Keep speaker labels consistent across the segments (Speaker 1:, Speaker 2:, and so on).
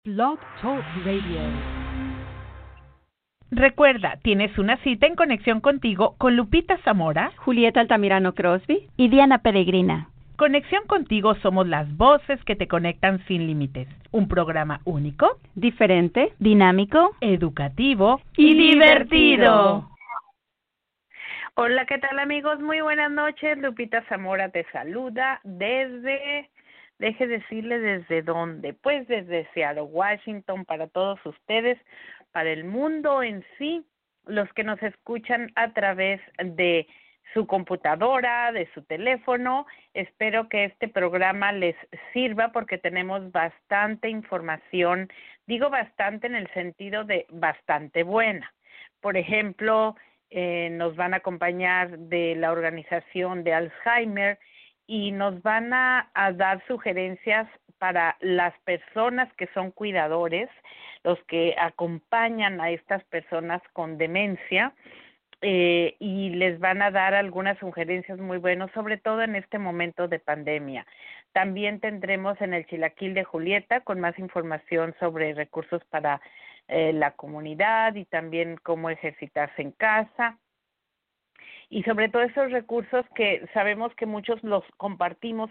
Speaker 1: Blog Talk Radio.
Speaker 2: Recuerda, tienes una cita en Conexión Contigo con Lupita Zamora,
Speaker 3: Julieta Altamirano Crosby
Speaker 4: y Diana Peregrina.
Speaker 2: Conexión Contigo somos las voces que te conectan sin límites. Un programa único,
Speaker 3: diferente,
Speaker 4: dinámico,
Speaker 2: educativo
Speaker 4: y divertido.
Speaker 5: Hola, ¿qué tal amigos? Muy buenas noches. Lupita Zamora te saluda deje decirle desde dónde, pues desde Seattle, Washington, para todos ustedes, para el mundo en sí, los que nos escuchan a través de su computadora, de su teléfono. Espero que este programa les sirva porque tenemos bastante información, digo bastante en el sentido de bastante buena. Por ejemplo, nos van a acompañar de la organización de Alzheimer y nos van a dar sugerencias para las personas que son cuidadores, los que acompañan a estas personas con demencia, y les van a dar algunas sugerencias muy buenas, sobre todo en este momento de pandemia. También tendremos en el Chilaquil de Julieta con más información sobre recursos para la comunidad y también cómo ejercitarse en casa. Y sobre todo esos recursos que sabemos que muchos los compartimos,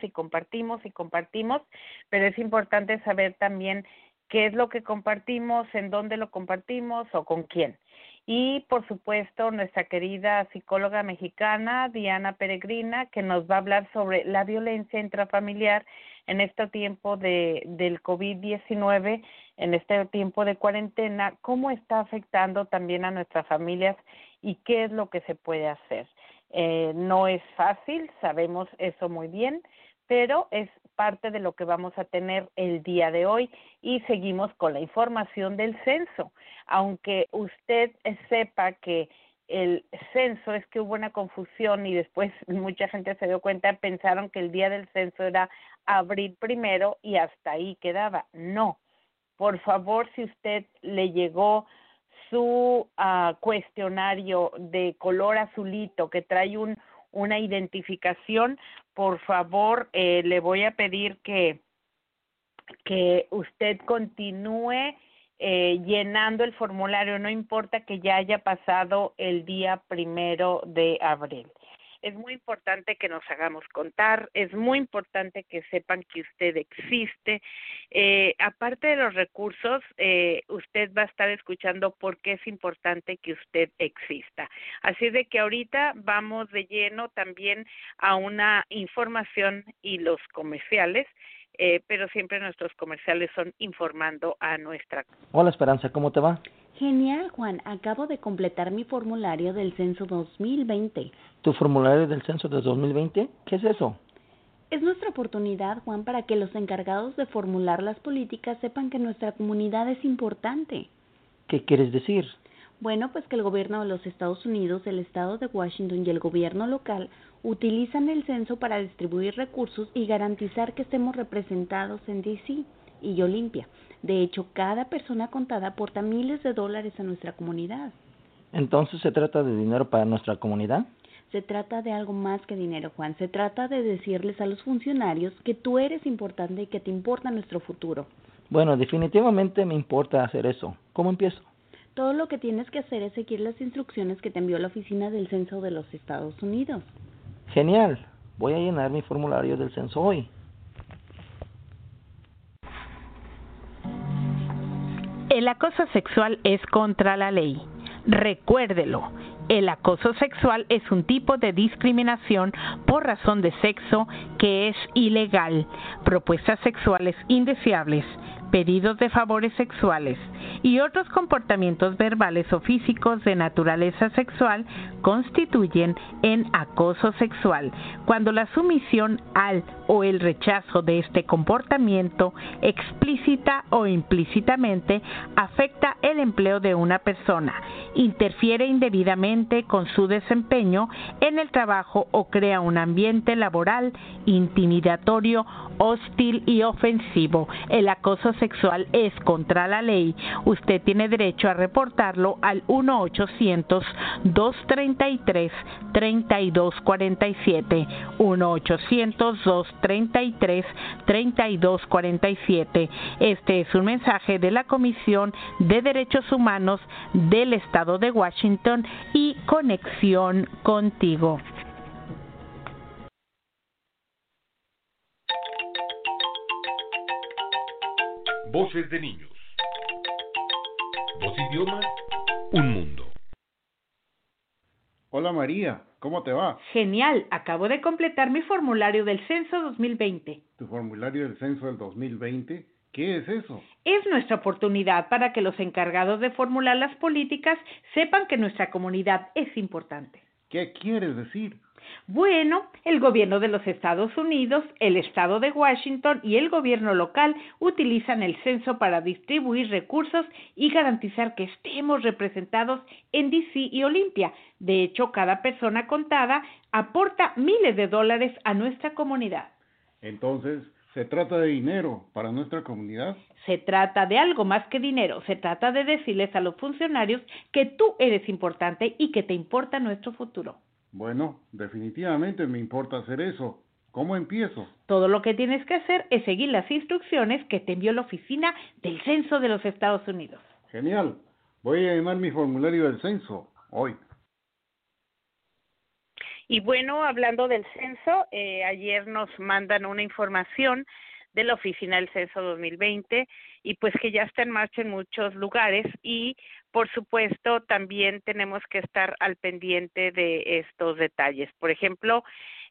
Speaker 5: pero es importante saber también qué es lo que compartimos, en dónde lo compartimos o con quién. Y, por supuesto, nuestra querida psicóloga mexicana, Diana Peregrina, que nos va a hablar sobre la violencia intrafamiliar en este tiempo del COVID-19, en este tiempo de cuarentena, cómo está afectando también a nuestras familias y qué es lo que se puede hacer. No es fácil, sabemos eso muy bien, pero es parte de lo que vamos a tener el día de hoy y seguimos con la información del censo. Aunque usted sepa que el censo es que hubo una confusión y después mucha gente se dio cuenta, pensaron que el día del censo era abril 1 y hasta ahí quedaba. No, por favor, si usted le llegó su cuestionario de color azulito que trae una identificación, por favor, le voy a pedir que usted continúe llenando el formulario, no importa que ya haya pasado el día 1 de abril. Es muy importante que nos hagamos contar, es muy importante que sepan que usted existe. Aparte de los recursos, usted va a estar escuchando por qué es importante que usted exista. Así de que ahorita vamos de lleno también a una información y los comerciales, pero siempre nuestros comerciales son informando a nuestra.
Speaker 6: Hola Esperanza, ¿cómo te va?
Speaker 4: Genial, Juan. Acabo de completar mi formulario del censo 2020.
Speaker 6: ¿Tu formulario del censo de 2020? ¿Qué es eso?
Speaker 4: Es nuestra oportunidad, Juan, para que los encargados de formular las políticas sepan que nuestra comunidad es importante.
Speaker 6: ¿Qué quieres decir?
Speaker 4: Bueno, pues que el gobierno de los Estados Unidos, el estado de Washington y el gobierno local utilizan el censo para distribuir recursos y garantizar que estemos representados en D.C. y Olimpia. De hecho, cada persona contada aporta miles de dólares a nuestra comunidad.
Speaker 6: ¿Entonces se trata de dinero para nuestra comunidad?
Speaker 4: Se trata de algo más que dinero, Juan. Se trata de decirles a los funcionarios que tú eres importante y que te importa nuestro futuro.
Speaker 6: Bueno, definitivamente me importa hacer eso. ¿Cómo empiezo?
Speaker 4: Todo lo que tienes que hacer es seguir las instrucciones que te envió la oficina del censo de los Estados Unidos.
Speaker 6: Genial. Voy a llenar mi formulario del censo hoy.
Speaker 2: El acoso sexual es contra la ley. Recuérdelo, el acoso sexual es un tipo de discriminación por razón de sexo que es ilegal. Propuestas sexuales indeseables, pedidos de favores sexuales y otros comportamientos verbales o físicos de naturaleza sexual constituyen en acoso sexual cuando la sumisión al o el rechazo de este comportamiento explícita o implícitamente afecta el empleo de una persona, interfiere indebidamente con su desempeño en el trabajo o crea un ambiente laboral intimidatorio, hostil y ofensivo. El acoso sexual es contra la ley, usted tiene derecho a reportarlo al 1-800-233-3247, 1-800-233-3247. Este es un mensaje de la Comisión de Derechos Humanos del Estado de Washington y Conexión Contigo.
Speaker 7: Voces de niños. Voz idioma, un mundo.
Speaker 8: Hola María, ¿cómo te va?
Speaker 2: Genial, acabo de completar mi formulario del censo 2020.
Speaker 8: ¿Tu formulario del censo del 2020? ¿Qué es eso?
Speaker 2: Es nuestra oportunidad para que los encargados de formular las políticas sepan que nuestra comunidad es importante.
Speaker 8: ¿Qué quieres decir?
Speaker 2: Bueno, el gobierno de los Estados Unidos, el estado de Washington y el gobierno local utilizan el censo para distribuir recursos y garantizar que estemos representados en DC y Olympia. De hecho, cada persona contada aporta miles de dólares a nuestra comunidad.
Speaker 8: Entonces, ¿se trata de dinero para nuestra comunidad?
Speaker 2: Se trata de algo más que dinero. Se trata de decirles a los funcionarios que tú eres importante y que te importa nuestro futuro.
Speaker 8: Bueno, definitivamente me importa hacer eso. ¿Cómo empiezo?
Speaker 2: Todo lo que tienes que hacer es seguir las instrucciones que te envió la oficina del Censo de los Estados Unidos.
Speaker 8: Genial. Voy a llenar mi formulario del censo hoy.
Speaker 5: Y bueno, hablando del censo, ayer nos mandan una información de la Oficina del Censo 2020 y pues que ya está en marcha en muchos lugares y por supuesto también tenemos que estar al pendiente de estos detalles. Por ejemplo,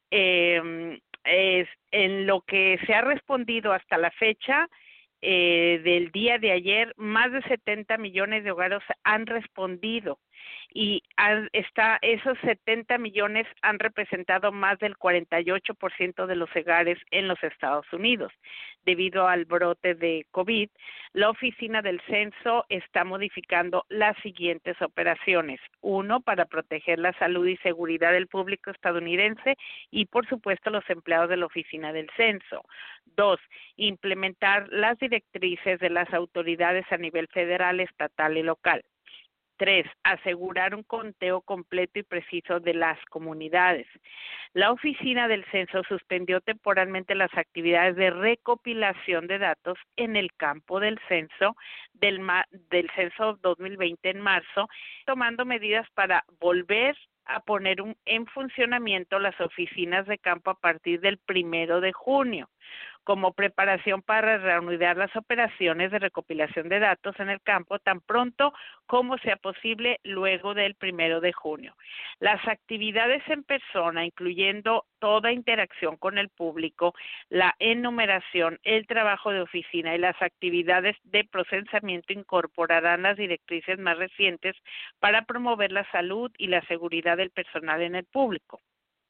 Speaker 5: en lo que se ha respondido hasta la fecha, del día de ayer, más de 70 millones de hogares han respondido y esos 70 millones han representado más del 48% de los hogares en los Estados Unidos. Debido al brote de COVID, la Oficina del Censo está modificando las siguientes operaciones. 1, para proteger la salud y seguridad del público estadounidense y, por supuesto, los empleados de la Oficina del Censo. 2, implementar las directrices de las autoridades a nivel federal, estatal y local. 3, asegurar un conteo completo y preciso de las comunidades. La Oficina del Censo suspendió temporalmente las actividades de recopilación de datos en el campo del censo del censo 2020 en marzo, tomando medidas para volver a poner en funcionamiento las oficinas de campo a partir del 1 de junio. Como preparación para reanudar las operaciones de recopilación de datos en el campo tan pronto como sea posible luego del 1 de junio. Las actividades en persona, incluyendo toda interacción con el público, la enumeración, el trabajo de oficina y las actividades de procesamiento incorporarán las directrices más recientes para promover la salud y la seguridad del personal en el público.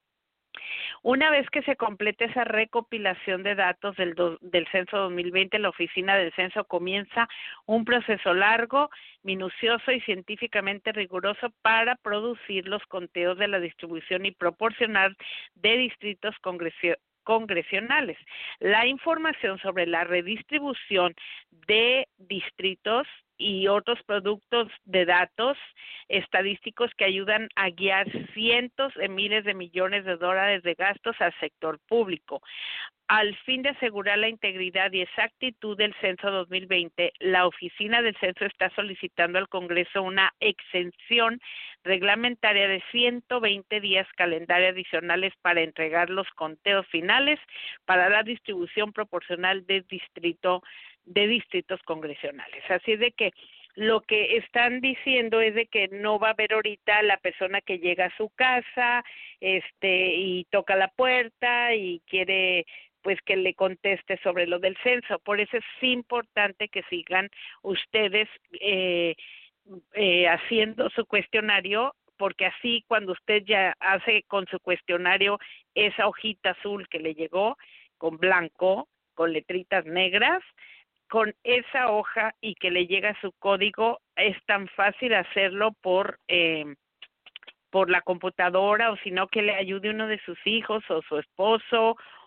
Speaker 5: Una vez que se complete esa recopilación de datos del censo 2020, la Oficina del Censo comienza un proceso largo, minucioso y científicamente riguroso para producir los conteos de la distribución y proporcionar de distritos congresionales. La información sobre la redistribución de distritos y otros productos de datos estadísticos que ayudan a guiar cientos de miles de millones de dólares de gastos al sector público. Al fin de asegurar la integridad y exactitud del censo 2020, la Oficina del Censo está solicitando al Congreso una exención reglamentaria de 120 días calendario adicionales para entregar los conteos finales para la distribución proporcional de distritos congresionales. Así de que lo que están diciendo es de que no va a haber ahorita la persona que llega a su casa, y toca la puerta y quiere pues que le conteste sobre lo del censo. Por eso es importante que sigan ustedes haciendo su cuestionario, porque así cuando usted ya hace con su cuestionario esa hojita azul que le llegó con blanco, con letritas negras, con esa hoja y que le llega su código, es tan fácil hacerlo por la computadora, o si no que le ayude uno de sus hijos o su esposo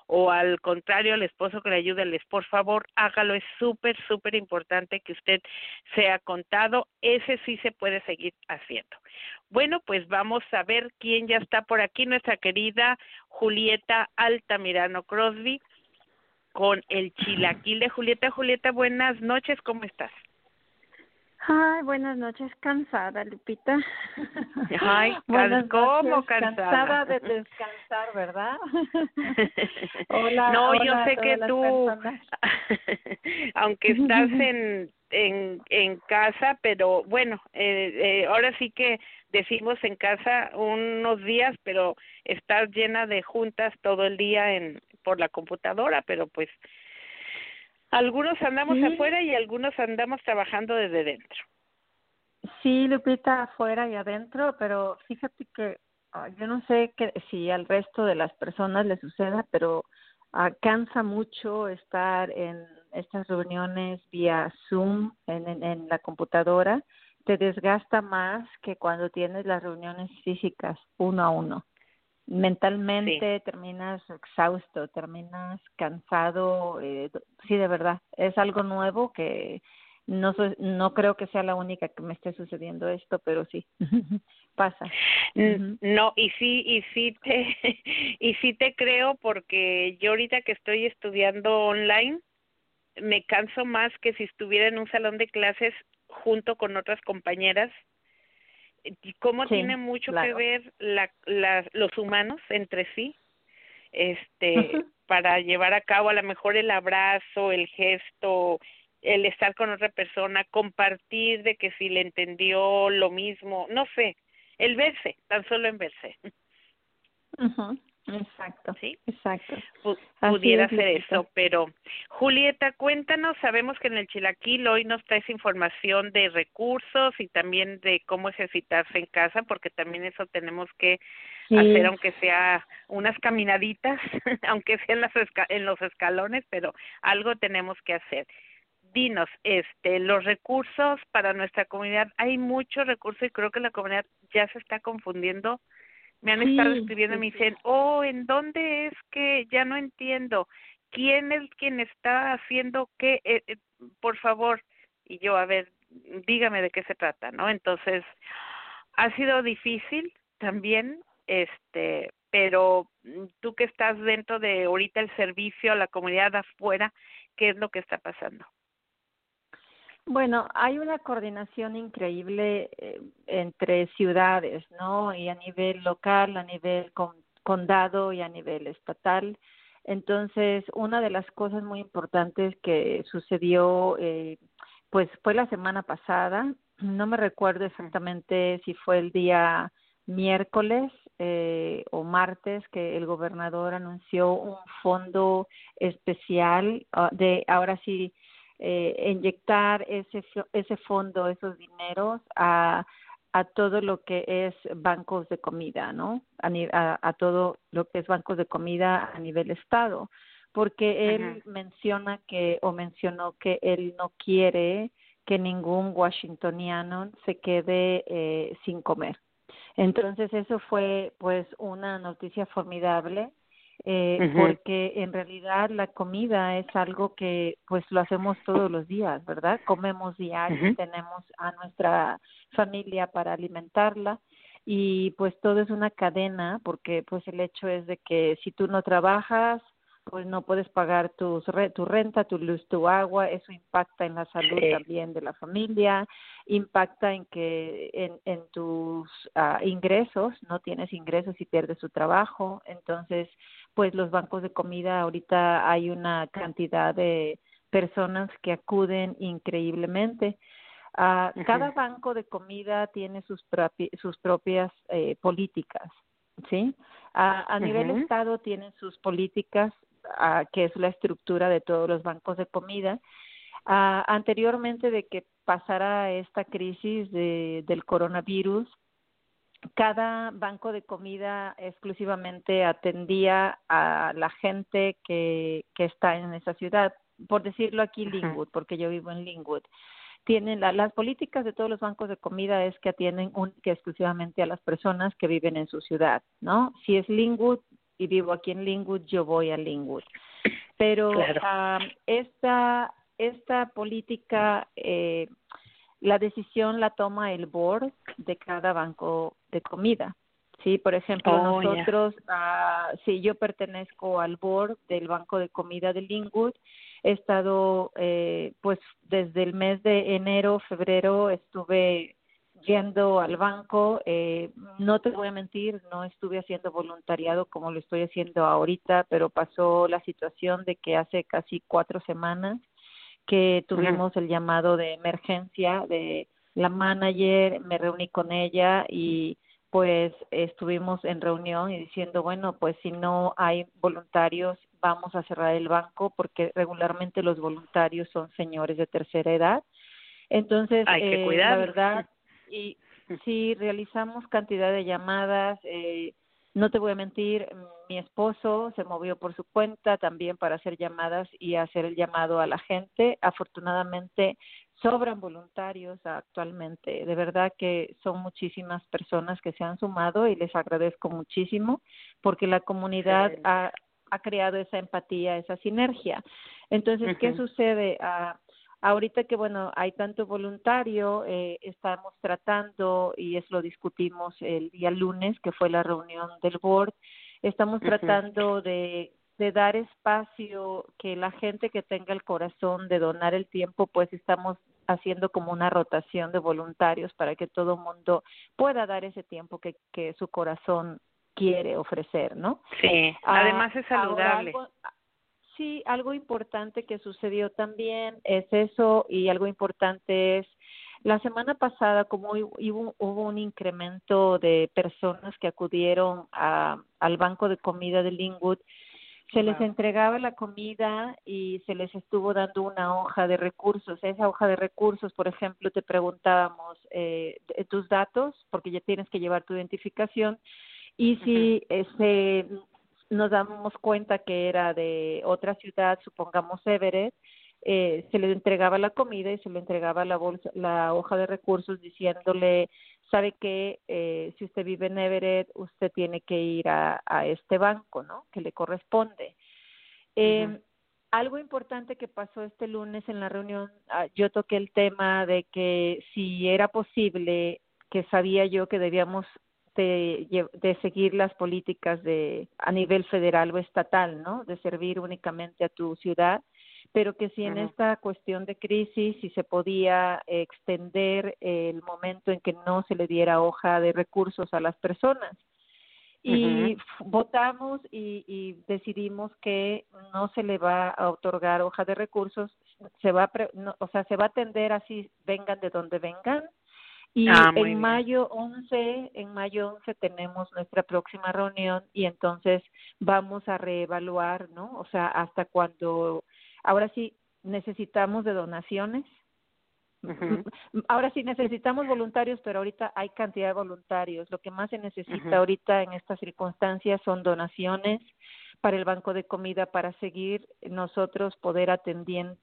Speaker 5: o al contrario, el esposo que le ayude, por favor, hágalo. Es súper, súper importante que usted sea contado. Ese sí se puede seguir haciendo. Bueno, pues vamos a ver quién ya está por aquí, nuestra querida Julieta Altamirano Crosby, con el chilaquil de Julieta. Julieta, buenas noches, ¿cómo estás?
Speaker 9: Ay, buenas noches, cansada, Lupita.
Speaker 5: Ay, ¿cómo cansada?
Speaker 9: Cansada de descansar, ¿verdad? Hola,
Speaker 5: no,
Speaker 9: hola
Speaker 5: yo sé que tú, aunque estás en casa, pero bueno, ahora sí que decimos en casa unos días, pero estás llena de juntas todo el día por la computadora, pero pues algunos andamos afuera y algunos andamos trabajando desde dentro.
Speaker 9: Sí, Lupita, afuera y adentro, pero fíjate que yo no sé si al resto de las personas les suceda, pero cansa mucho estar en estas reuniones vía Zoom en la computadora. Te desgasta más que cuando tienes las reuniones físicas uno a uno. Mentalmente terminas exhausto, terminas cansado, sí, de verdad, es algo nuevo que no creo que sea la única que me esté sucediendo esto, pero sí, pasa.
Speaker 5: No, y sí te creo, porque yo ahorita que estoy estudiando online, me canso más que si estuviera en un salón de clases junto con otras compañeras. Y cómo tiene mucho que ver los humanos entre sí, para llevar a cabo a lo mejor el abrazo, el gesto, el estar con otra persona, compartir de que si le entendió lo mismo, no sé, el verse, tan solo en verse.
Speaker 9: Exacto.
Speaker 5: ¿Sí?
Speaker 9: Exacto.
Speaker 5: Pudiera ser eso, pero Julieta, cuéntanos, sabemos que en el Chilaquil hoy nos traes información de recursos y también de cómo ejercitarse en casa, porque también eso tenemos que hacer, aunque sea unas caminaditas, aunque sea en los escalones, pero algo tenemos que hacer. Dinos, los recursos para nuestra comunidad, hay muchos recursos y creo que la comunidad ya se está confundiendo. Me han estado escribiendo y me dicen, ¿en dónde es que ya no entiendo? ¿Quién es quien está haciendo qué? Por favor. Y yo, a ver, dígame de qué se trata, ¿no? Entonces, ha sido difícil también, pero tú que estás dentro de ahorita el servicio a la comunidad afuera, ¿qué es lo que está pasando?
Speaker 9: Bueno, hay una coordinación increíble entre ciudades, ¿no? Y a nivel local, a nivel condado y a nivel estatal. Entonces, una de las cosas muy importantes que sucedió, pues fue la semana pasada. No me recuerdo exactamente si fue el día miércoles o martes, que el gobernador anunció un fondo especial ahora sí, inyectar ese fondo, esos dineros a todo lo que es bancos de comida, ¿no? A todo lo que es bancos de comida a nivel estado, porque él mencionó que él no quiere que ningún washingtoniano se quede sin comer. Entonces eso fue pues una noticia formidable. Porque en realidad la comida es algo que pues lo hacemos todos los días, ¿verdad? Comemos diario, tenemos a nuestra familia para alimentarla y pues todo es una cadena, porque pues el hecho es de que si tú no trabajas, pues no puedes pagar tu renta, tu luz, tu agua. Eso impacta en la salud también de la familia, impacta en que en tus ingresos, no tienes ingresos y pierdes tu trabajo. Entonces, pues los bancos de comida, ahorita hay una cantidad de personas que acuden increíblemente. Cada banco de comida tiene sus propias políticas, ¿sí? A nivel estado tienen sus políticas, que es la estructura de todos los bancos de comida. Anteriormente de que pasara esta crisis del coronavirus, cada banco de comida exclusivamente atendía a la gente que está en esa ciudad. Por decirlo aquí, Linwood, porque yo vivo en Linwood. Tienen las políticas de todos los bancos de comida es que atienden única y exclusivamente a las personas que viven en su ciudad, ¿no? Si es Linwood, y vivo aquí en Linwood, yo voy a Linwood. Pero
Speaker 5: Claro.
Speaker 9: esta política, la decisión la toma el board de cada banco de comida. Sí, por ejemplo, nosotros, sí, yo pertenezco al board del Banco de Comida de Linwood. He estado, pues, desde el mes de enero, febrero, estuve yendo al banco. No te voy a mentir, no estuve haciendo voluntariado como lo estoy haciendo ahorita, pero pasó la situación de que hace casi 4 semanas que tuvimos el llamado de emergencia de la manager, me reuní con ella y pues estuvimos en reunión y diciendo, bueno, pues si no hay voluntarios, vamos a cerrar el banco porque regularmente los voluntarios son señores de tercera edad. Entonces,
Speaker 5: hay que
Speaker 9: la
Speaker 5: cuidarlos.
Speaker 9: verdad, y sí realizamos cantidad de llamadas, no te voy a mentir, mi esposo se movió por su cuenta también para hacer llamadas y hacer el llamado a la gente. Afortunadamente, sobran voluntarios actualmente. De verdad que son muchísimas personas que se han sumado y les agradezco muchísimo porque la comunidad ha creado esa empatía, esa sinergia. Entonces, ¿qué sucede? Ahorita que, bueno, hay tanto voluntario, estamos tratando, y eso lo discutimos el día lunes, que fue la reunión del board, estamos tratando de dar espacio, que la gente que tenga el corazón de donar el tiempo, pues estamos haciendo como una rotación de voluntarios para que todo el mundo pueda dar ese tiempo que su corazón quiere ofrecer, ¿no?
Speaker 5: Sí, además es saludable.
Speaker 9: Sí, algo importante que sucedió también es eso, y algo importante es, la semana pasada, como hubo un incremento de personas que acudieron al banco de comida de Linwood, se les entregaba la comida y se les estuvo dando una hoja de recursos. Esa hoja de recursos, por ejemplo, te preguntábamos tus datos, porque ya tienes que llevar tu identificación, y si nos damos cuenta que era de otra ciudad, supongamos Everett, se le entregaba la comida y se le entregaba la hoja de recursos diciéndole, sabe que si usted vive en Everett, usted tiene que ir a este banco, ¿no? Que le corresponde. Algo importante que pasó este lunes en la reunión, yo toqué el tema de que si era posible, que sabía yo que debíamos de seguir las políticas a nivel federal o estatal, ¿no? De servir únicamente a tu ciudad, pero que si en esta cuestión de crisis, si se podía extender el momento en que no se le diera hoja de recursos a las personas. Y votamos y decidimos que no se le va a otorgar hoja de recursos, se va a atender así, vengan de donde vengan. Y en mayo 11 tenemos nuestra próxima reunión y entonces vamos a reevaluar, ¿no? O sea, hasta cuando, ahora sí necesitamos de donaciones. Ahora sí necesitamos voluntarios, pero ahorita hay cantidad de voluntarios. Lo que más se necesita ahorita en estas circunstancias son donaciones para el banco de comida para seguir nosotros poder atender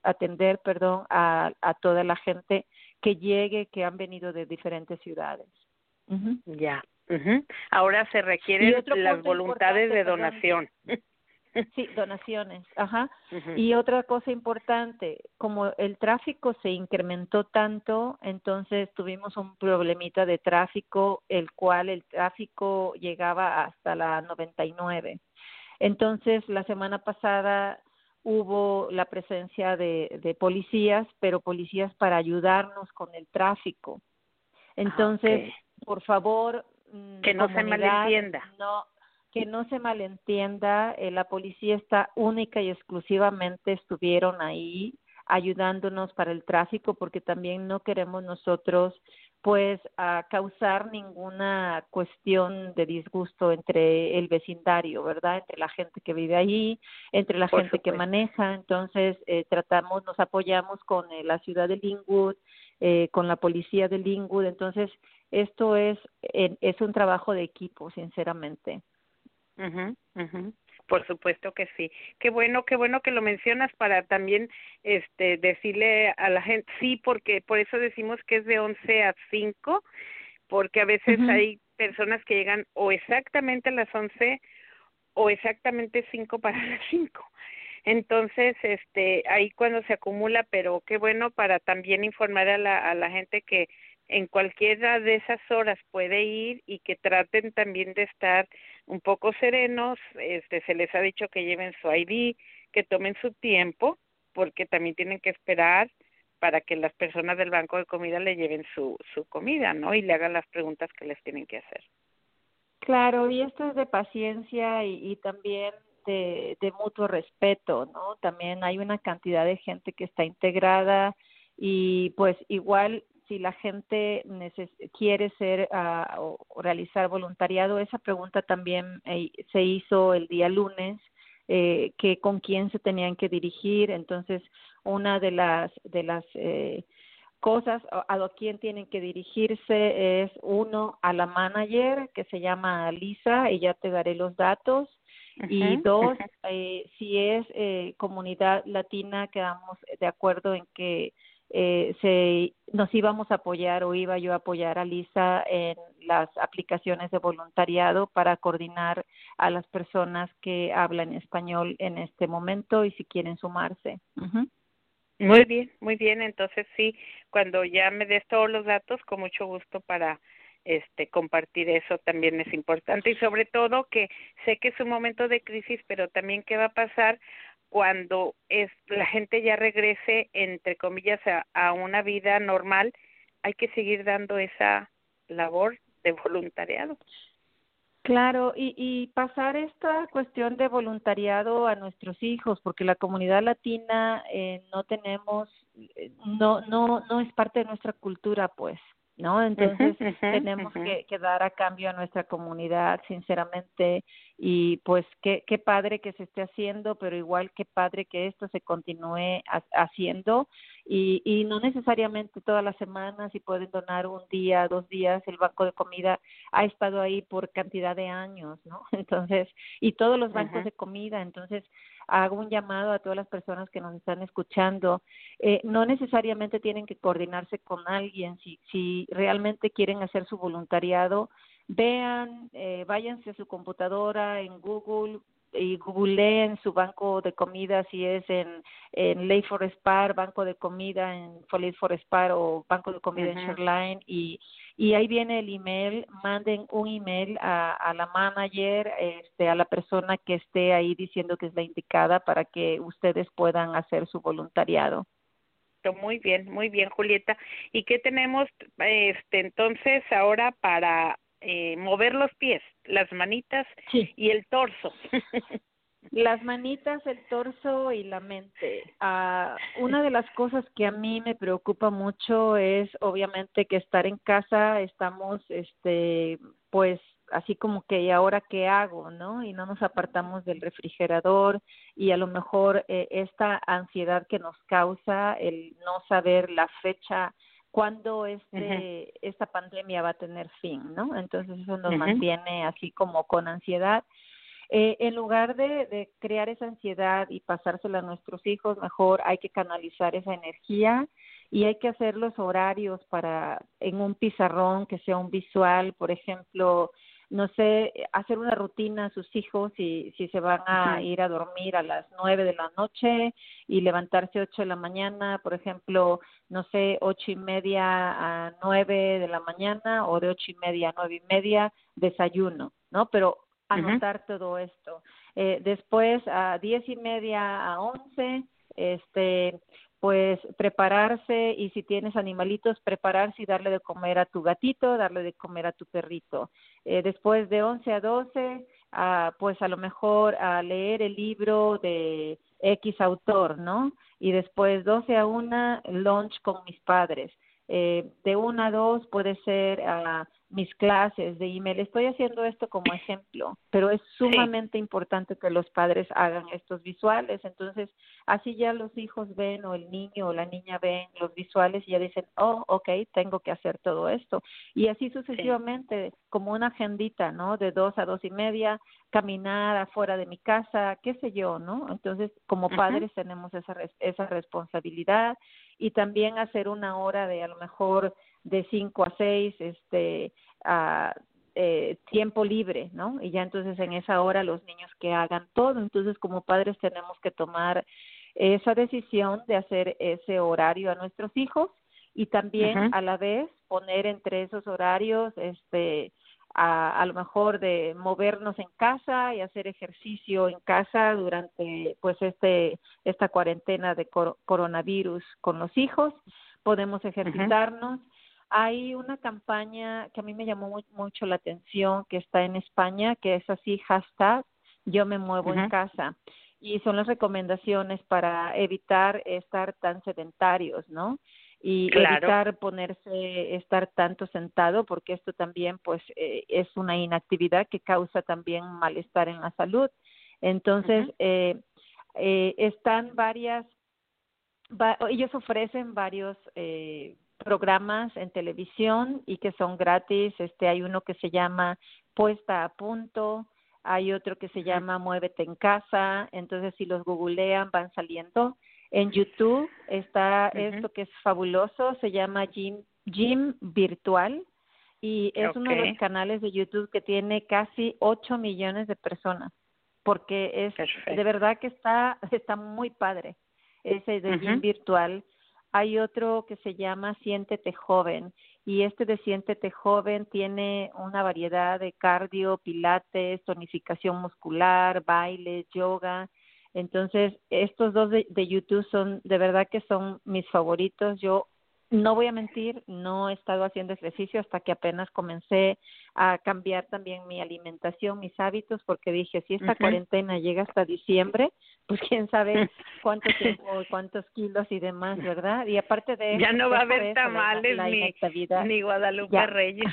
Speaker 9: a toda la gente que llegue, que han venido de diferentes ciudades.
Speaker 5: Ya. Ahora se requieren las voluntades de donación.
Speaker 9: Sí, donaciones, Y otra cosa importante, como el tráfico se incrementó tanto, entonces tuvimos un problemita de tráfico, el cual el tráfico llegaba hasta la 99. Entonces, la semana pasada hubo la presencia de policías, pero policías para ayudarnos con el tráfico. Entonces, por favor,
Speaker 5: que no se malentienda.
Speaker 9: Que no se malentienda, la policía está única y exclusivamente estuvieron ahí ayudándonos para el tráfico, porque también no queremos nosotros pues a causar ninguna cuestión de disgusto entre el vecindario, ¿verdad? Entre la gente que vive ahí, entre la gente que maneja. Entonces nos apoyamos con la ciudad de Linwood, con la policía de Linwood. Entonces esto es un trabajo de equipo, sinceramente.
Speaker 5: Por supuesto que sí. Qué bueno que lo mencionas para también decirle a la gente, sí, porque por eso decimos que es de 11 a 5, porque a veces hay personas que llegan o exactamente a las 11 o exactamente 5 para las 5. Entonces, ahí cuando se acumula, pero qué bueno para también informar a la gente que en cualquiera de esas horas puede ir y que traten también de estar un poco serenos. Se les ha dicho que lleven su ID, que tomen su tiempo, porque también tienen que esperar para que las personas del banco de comida le lleven su comida, ¿no? Y le hagan las preguntas que les tienen que hacer.
Speaker 9: Claro, y esto es de paciencia y también de mutuo respeto, ¿no? También hay una cantidad de gente que está integrada y pues igual si la gente quiere ser o realizar voluntariado, esa pregunta también se hizo el día lunes, que con quién se tenían que dirigir. Entonces, una de las cosas a quién tienen que dirigirse es uno a la manager que se llama Lisa y ya te daré los datos. Y dos, si es comunidad latina, quedamos de acuerdo en que nos íbamos a apoyar o iba yo a apoyar a Lisa en las aplicaciones de voluntariado para coordinar a las personas que hablan español en este momento y si quieren sumarse. Uh-huh.
Speaker 5: Muy bien, entonces sí, cuando ya me des todos los datos, con mucho gusto para compartir eso también es importante y sobre todo que sé que es un momento de crisis, pero también qué va a pasar cuando la gente ya regrese, entre comillas, a una vida normal. Hay que seguir dando esa labor de voluntariado.
Speaker 9: Claro, y pasar esta cuestión de voluntariado a nuestros hijos, porque la comunidad latina no es parte de nuestra cultura, pues, ¿no? Entonces tenemos que dar a cambio a nuestra comunidad, sinceramente, y pues qué padre que se esté haciendo, pero igual qué padre que esto se continúe haciendo y no necesariamente todas las semanas, si pueden donar un día, 2 días. El banco de comida ha estado ahí por cantidad de años, ¿no? Entonces, y todos los bancos de comida. Entonces, hago un llamado a todas las personas que nos están escuchando. No necesariamente tienen que coordinarse con alguien. Si realmente quieren hacer su voluntariado, vean, váyanse a su computadora en Google y googleen su banco de comida, si es en Lake Forest Park, banco de comida en Lake Forest Park o banco de comida en Shoreline, y ahí viene el email. Manden un email a la manager, a la persona que esté ahí diciendo que es la indicada para que ustedes puedan hacer su voluntariado.
Speaker 5: Muy bien, Julieta. ¿Y qué tenemos entonces ahora para mover los pies, las manitas y el torso?
Speaker 9: Las manitas, el torso y la mente. Una de las cosas que a mí me preocupa mucho es obviamente que estar en casa estamos pues así como que ¿y ahora qué hago?, ¿no? Y no nos apartamos del refrigerador y a lo mejor esta ansiedad que nos causa el no saber la fecha cuándo esta pandemia va a tener fin, ¿no? Entonces eso nos mantiene así como con ansiedad. En lugar de crear esa ansiedad y pasársela a nuestros hijos, mejor hay que canalizar esa energía y hay que hacer los horarios en un pizarrón que sea un visual, por ejemplo, no sé, hacer una rutina a sus hijos si se van a ir a dormir a las 9 de la noche y levantarse 8 de la mañana, por ejemplo, no sé, 8:30 a 9 de la mañana o de 8:30 a 9:30 desayuno, ¿no? Pero anotar todo esto. Después a 10:30 a 11, pues prepararse, y si tienes animalitos, prepararse y darle de comer a tu gatito, darle de comer a tu perrito. Después de 11 a 12, pues a lo mejor a leer el libro de X autor, ¿no? Y después 12 a 1, lunch con mis padres. De 1 a 2 puede ser mis clases de email. Estoy haciendo esto como ejemplo, pero es sumamente importante que los padres hagan estos visuales. Entonces, así ya los hijos ven, o el niño o la niña ven los visuales y ya dicen, oh, okay, tengo que hacer todo esto. Y así sucesivamente, como una agendita, ¿no? De 2 a 2:30, caminar afuera de mi casa, qué sé yo, ¿no? Entonces, como padres tenemos esa responsabilidad, y también hacer una hora de a lo mejor de 5 a 6, tiempo libre, ¿no? Y ya entonces en esa hora los niños que hagan todo. Entonces como padres tenemos que tomar esa decisión de hacer ese horario a nuestros hijos y también a la vez poner entre esos horarios a lo mejor de movernos en casa y hacer ejercicio en casa durante pues esta cuarentena de coronavirus con los hijos. Podemos ejercitarnos. Hay una campaña que a mí me llamó mucho la atención que está en España, que es así, hashtag yo me muevo en casa. Y son las recomendaciones para evitar estar tan sedentarios, ¿no? Y evitar estar tanto sentado, porque esto también pues es una inactividad que causa también malestar en la salud. Entonces, están ellos ofrecen varios programas en televisión y que son gratis. Hay uno que se llama Puesta a Punto, hay otro que se llama Muévete en Casa. Entonces si los googlean van saliendo. En YouTube está esto que es fabuloso, se llama Gym Virtual y es uno de los canales de YouTube que tiene casi 8 millones de personas, porque es de verdad que está muy padre ese de Gym Virtual. Hay otro que se llama Siéntete Joven y de Siéntete Joven tiene una variedad de cardio, pilates, tonificación muscular, baile, yoga. Entonces, estos dos de YouTube son, de verdad que son mis favoritos. Yo no voy a mentir, no he estado haciendo ejercicio hasta que apenas comencé a cambiar también mi alimentación, mis hábitos, porque dije, si esta cuarentena llega hasta diciembre, pues quién sabe cuánto tiempo, cuántos kilos y demás, ¿verdad? Y aparte de eso,
Speaker 5: ya no va a haber tamales ni Guadalupe Reyes.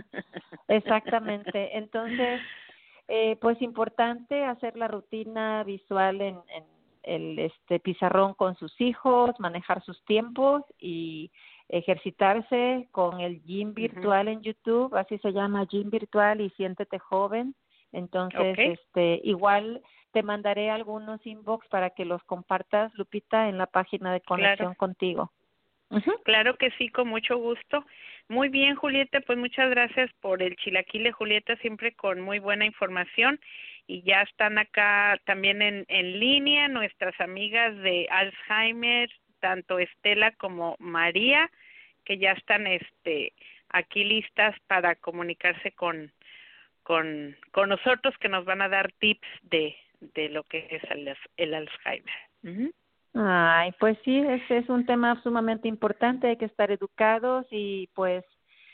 Speaker 9: Exactamente. Entonces, pues importante hacer la rutina visual en el pizarrón con sus hijos, manejar sus tiempos y ejercitarse con el Gym Virtual en YouTube, así se llama, Gym Virtual y Siéntete Joven. Entonces, igual te mandaré algunos inbox para que los compartas, Lupita, en la página de Conexión Contigo.
Speaker 5: Claro que sí, con mucho gusto. Muy bien, Julieta, pues muchas gracias por el chilaquile, Julieta, siempre con muy buena información. Y ya están acá también en línea nuestras amigas de Alzheimer, tanto Estela como María, que ya están aquí listas para comunicarse con nosotros, que nos van a dar tips de lo que es el Alzheimer.
Speaker 9: Ay, pues sí, es un tema sumamente importante, hay que estar educados y pues,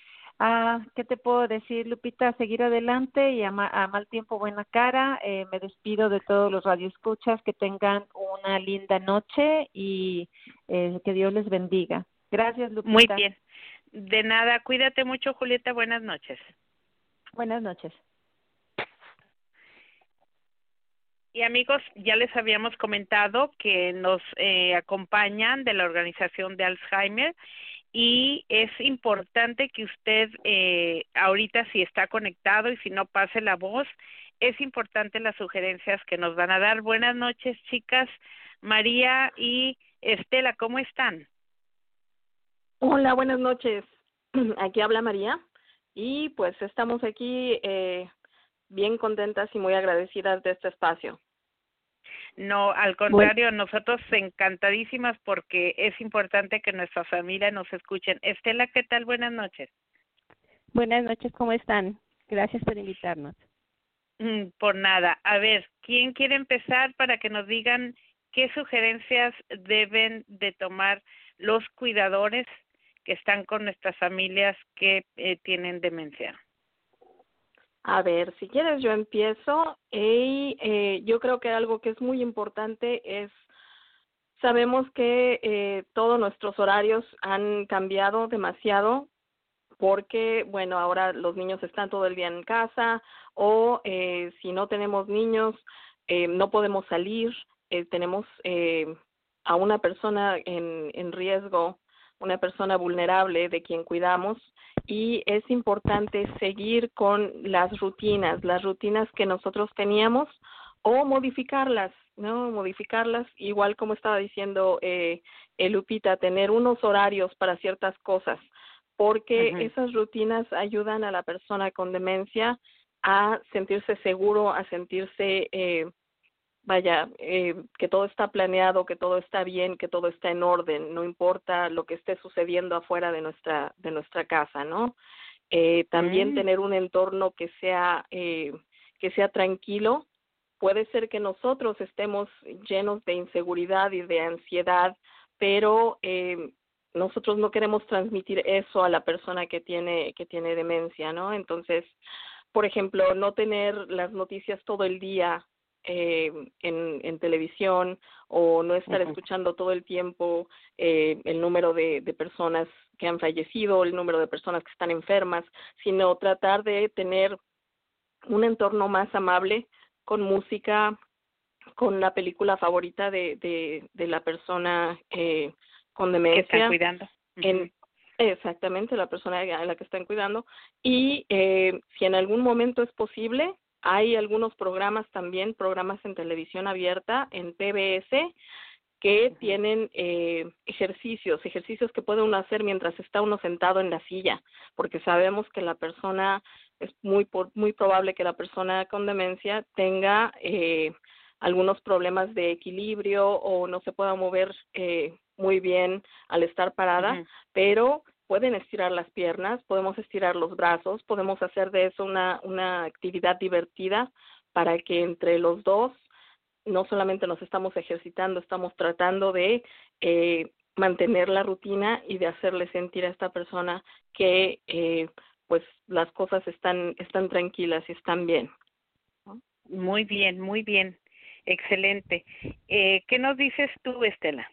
Speaker 9: ¿qué te puedo decir, Lupita? Seguir adelante y a mal tiempo buena cara. Me despido de todos los radioescuchas, que tengan una linda noche y que Dios les bendiga. Gracias, Lupita.
Speaker 5: Muy bien, de nada, cuídate mucho, Julieta, buenas noches.
Speaker 9: Buenas noches.
Speaker 5: Y amigos, ya les habíamos comentado que nos acompañan de la organización de Alzheimer y es importante que usted ahorita, si está conectado y si no, pase la voz. Es importante las sugerencias que nos van a dar. Buenas noches, chicas. María y Estela, ¿cómo están?
Speaker 10: Hola, buenas noches. Aquí habla María y pues estamos aquí bien contentas y muy agradecidas de este espacio.
Speaker 5: No, al contrario, nosotros encantadísimas porque es importante que nuestra familia nos escuchen. Estela, ¿qué tal? Buenas noches.
Speaker 11: Buenas noches, ¿cómo están? Gracias por invitarnos.
Speaker 5: Por nada. A ver, ¿quién quiere empezar para que nos digan qué sugerencias deben de tomar los cuidadores que están con nuestras familias que tienen demencia?
Speaker 10: A ver, si quieres yo empiezo. Yo creo que algo que es muy importante es, sabemos que todos nuestros horarios han cambiado demasiado porque, bueno, ahora los niños están todo el día en casa o si no tenemos niños, no podemos salir, tenemos a una persona en riesgo, una persona vulnerable de quien cuidamos. Y es importante seguir con las rutinas que nosotros teníamos o modificarlas, ¿no? Modificarlas, igual como estaba diciendo Lupita, tener unos horarios para ciertas cosas. porque
Speaker 5: Ujú.
Speaker 10: esas rutinas ayudan a la persona con demencia a sentirse seguro, a sentirse, que todo está planeado, que todo está bien, que todo está en orden, no importa lo que esté sucediendo afuera de nuestra casa, ¿no? También tener un entorno que sea tranquilo. Puede ser que nosotros estemos llenos de inseguridad y de ansiedad, pero nosotros no queremos transmitir eso a la persona que tiene demencia, ¿no? Entonces, por ejemplo, no tener las noticias todo el día en televisión, o no estar escuchando todo el tiempo el número de personas que han fallecido, el número de personas que están enfermas, sino tratar de tener un entorno más amable, con música, con la película favorita de la persona con demencia.
Speaker 5: Que están cuidando.
Speaker 10: Exactamente, la persona a la que están cuidando. Y si en algún momento es posible, hay algunos programas también, programas en televisión abierta, en PBS, que tienen ejercicios que puede uno hacer mientras está uno sentado en la silla, porque sabemos que la persona, es muy probable que la persona con demencia tenga algunos problemas de equilibrio o no se pueda mover muy bien al estar parada, pero pueden estirar las piernas, podemos estirar los brazos, podemos hacer de eso una actividad divertida para que entre los dos no solamente nos estamos ejercitando, estamos tratando de mantener la rutina y de hacerle sentir a esta persona que pues las cosas están tranquilas y están bien, ¿no?
Speaker 5: Muy bien, excelente. ¿Qué nos dices tú, Estela?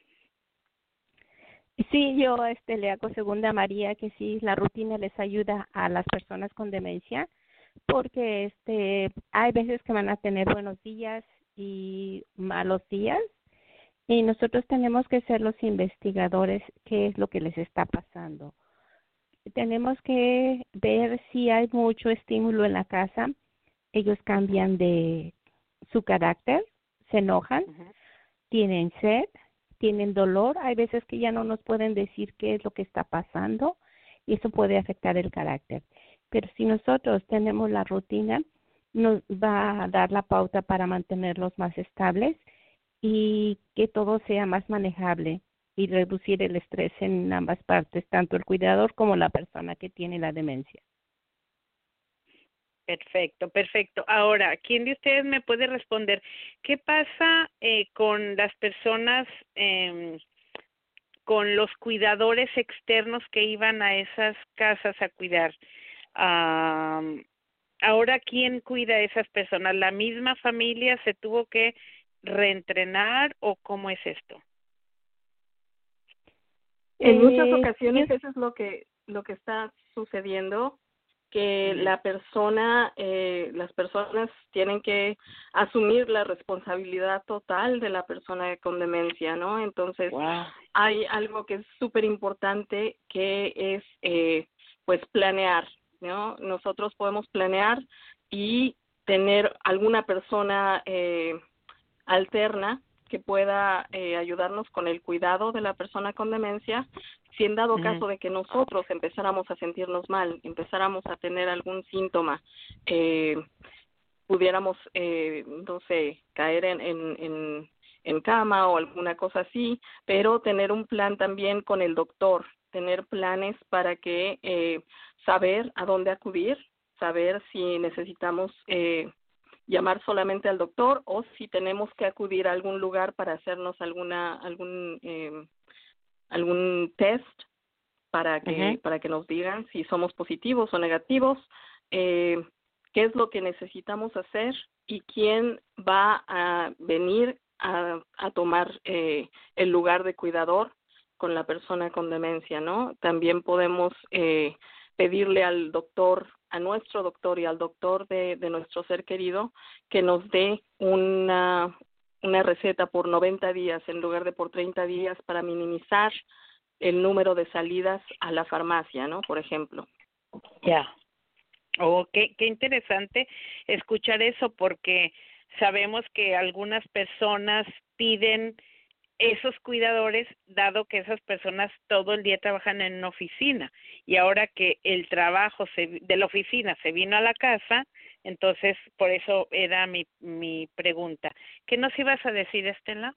Speaker 11: Sí, yo le hago segunda a María que sí, la rutina les ayuda a las personas con demencia, porque hay veces que van a tener buenos días y malos días, y nosotros tenemos que ser los investigadores qué es lo que les está pasando. Tenemos que ver si hay mucho estímulo en la casa, ellos cambian de su carácter, se enojan, tienen sed, tienen dolor, hay veces que ya no nos pueden decir qué es lo que está pasando y eso puede afectar el carácter. Pero si nosotros tenemos la rutina, nos va a dar la pauta para mantenerlos más estables y que todo sea más manejable y reducir el estrés en ambas partes, tanto el cuidador como la persona que tiene la demencia.
Speaker 5: Perfecto. Ahora, ¿quién de ustedes me puede responder? ¿Qué pasa con las personas, con los cuidadores externos que iban a esas casas a cuidar? Ahora, ¿quién cuida a esas personas? ¿La misma familia se tuvo que reentrenar o cómo es esto?
Speaker 10: En muchas ocasiones eso es lo que está sucediendo, que las personas tienen que asumir la responsabilidad total de la persona con demencia, ¿no? Entonces, hay algo que es súper importante, que es pues planear, ¿no? Nosotros podemos planear y tener alguna persona alterna que pueda ayudarnos con el cuidado de la persona con demencia, si en dado caso de que nosotros empezáramos a sentirnos mal, empezáramos a tener algún síntoma, pudiéramos, no sé, caer en cama o alguna cosa así, pero tener un plan también con el doctor, tener planes para que saber a dónde acudir, saber si necesitamos llamar solamente al doctor o si tenemos que acudir a algún lugar para hacernos algún test para que nos digan si somos positivos o negativos, qué es lo que necesitamos hacer y quién va a venir a tomar el lugar de cuidador con la persona con demencia, ¿no? También podemos pedirle al doctor, a nuestro doctor y al doctor de nuestro ser querido, que nos dé una receta por 90 días en lugar de por 30 días para minimizar el número de salidas a la farmacia, ¿no? Por ejemplo.
Speaker 5: Ya. Qué interesante escuchar eso, porque sabemos que algunas personas piden esos cuidadores, dado que esas personas todo el día trabajan en una oficina y ahora que el trabajo de la oficina se vino a la casa, entonces por eso era mi pregunta. ¿Qué nos ibas a decir, Estela?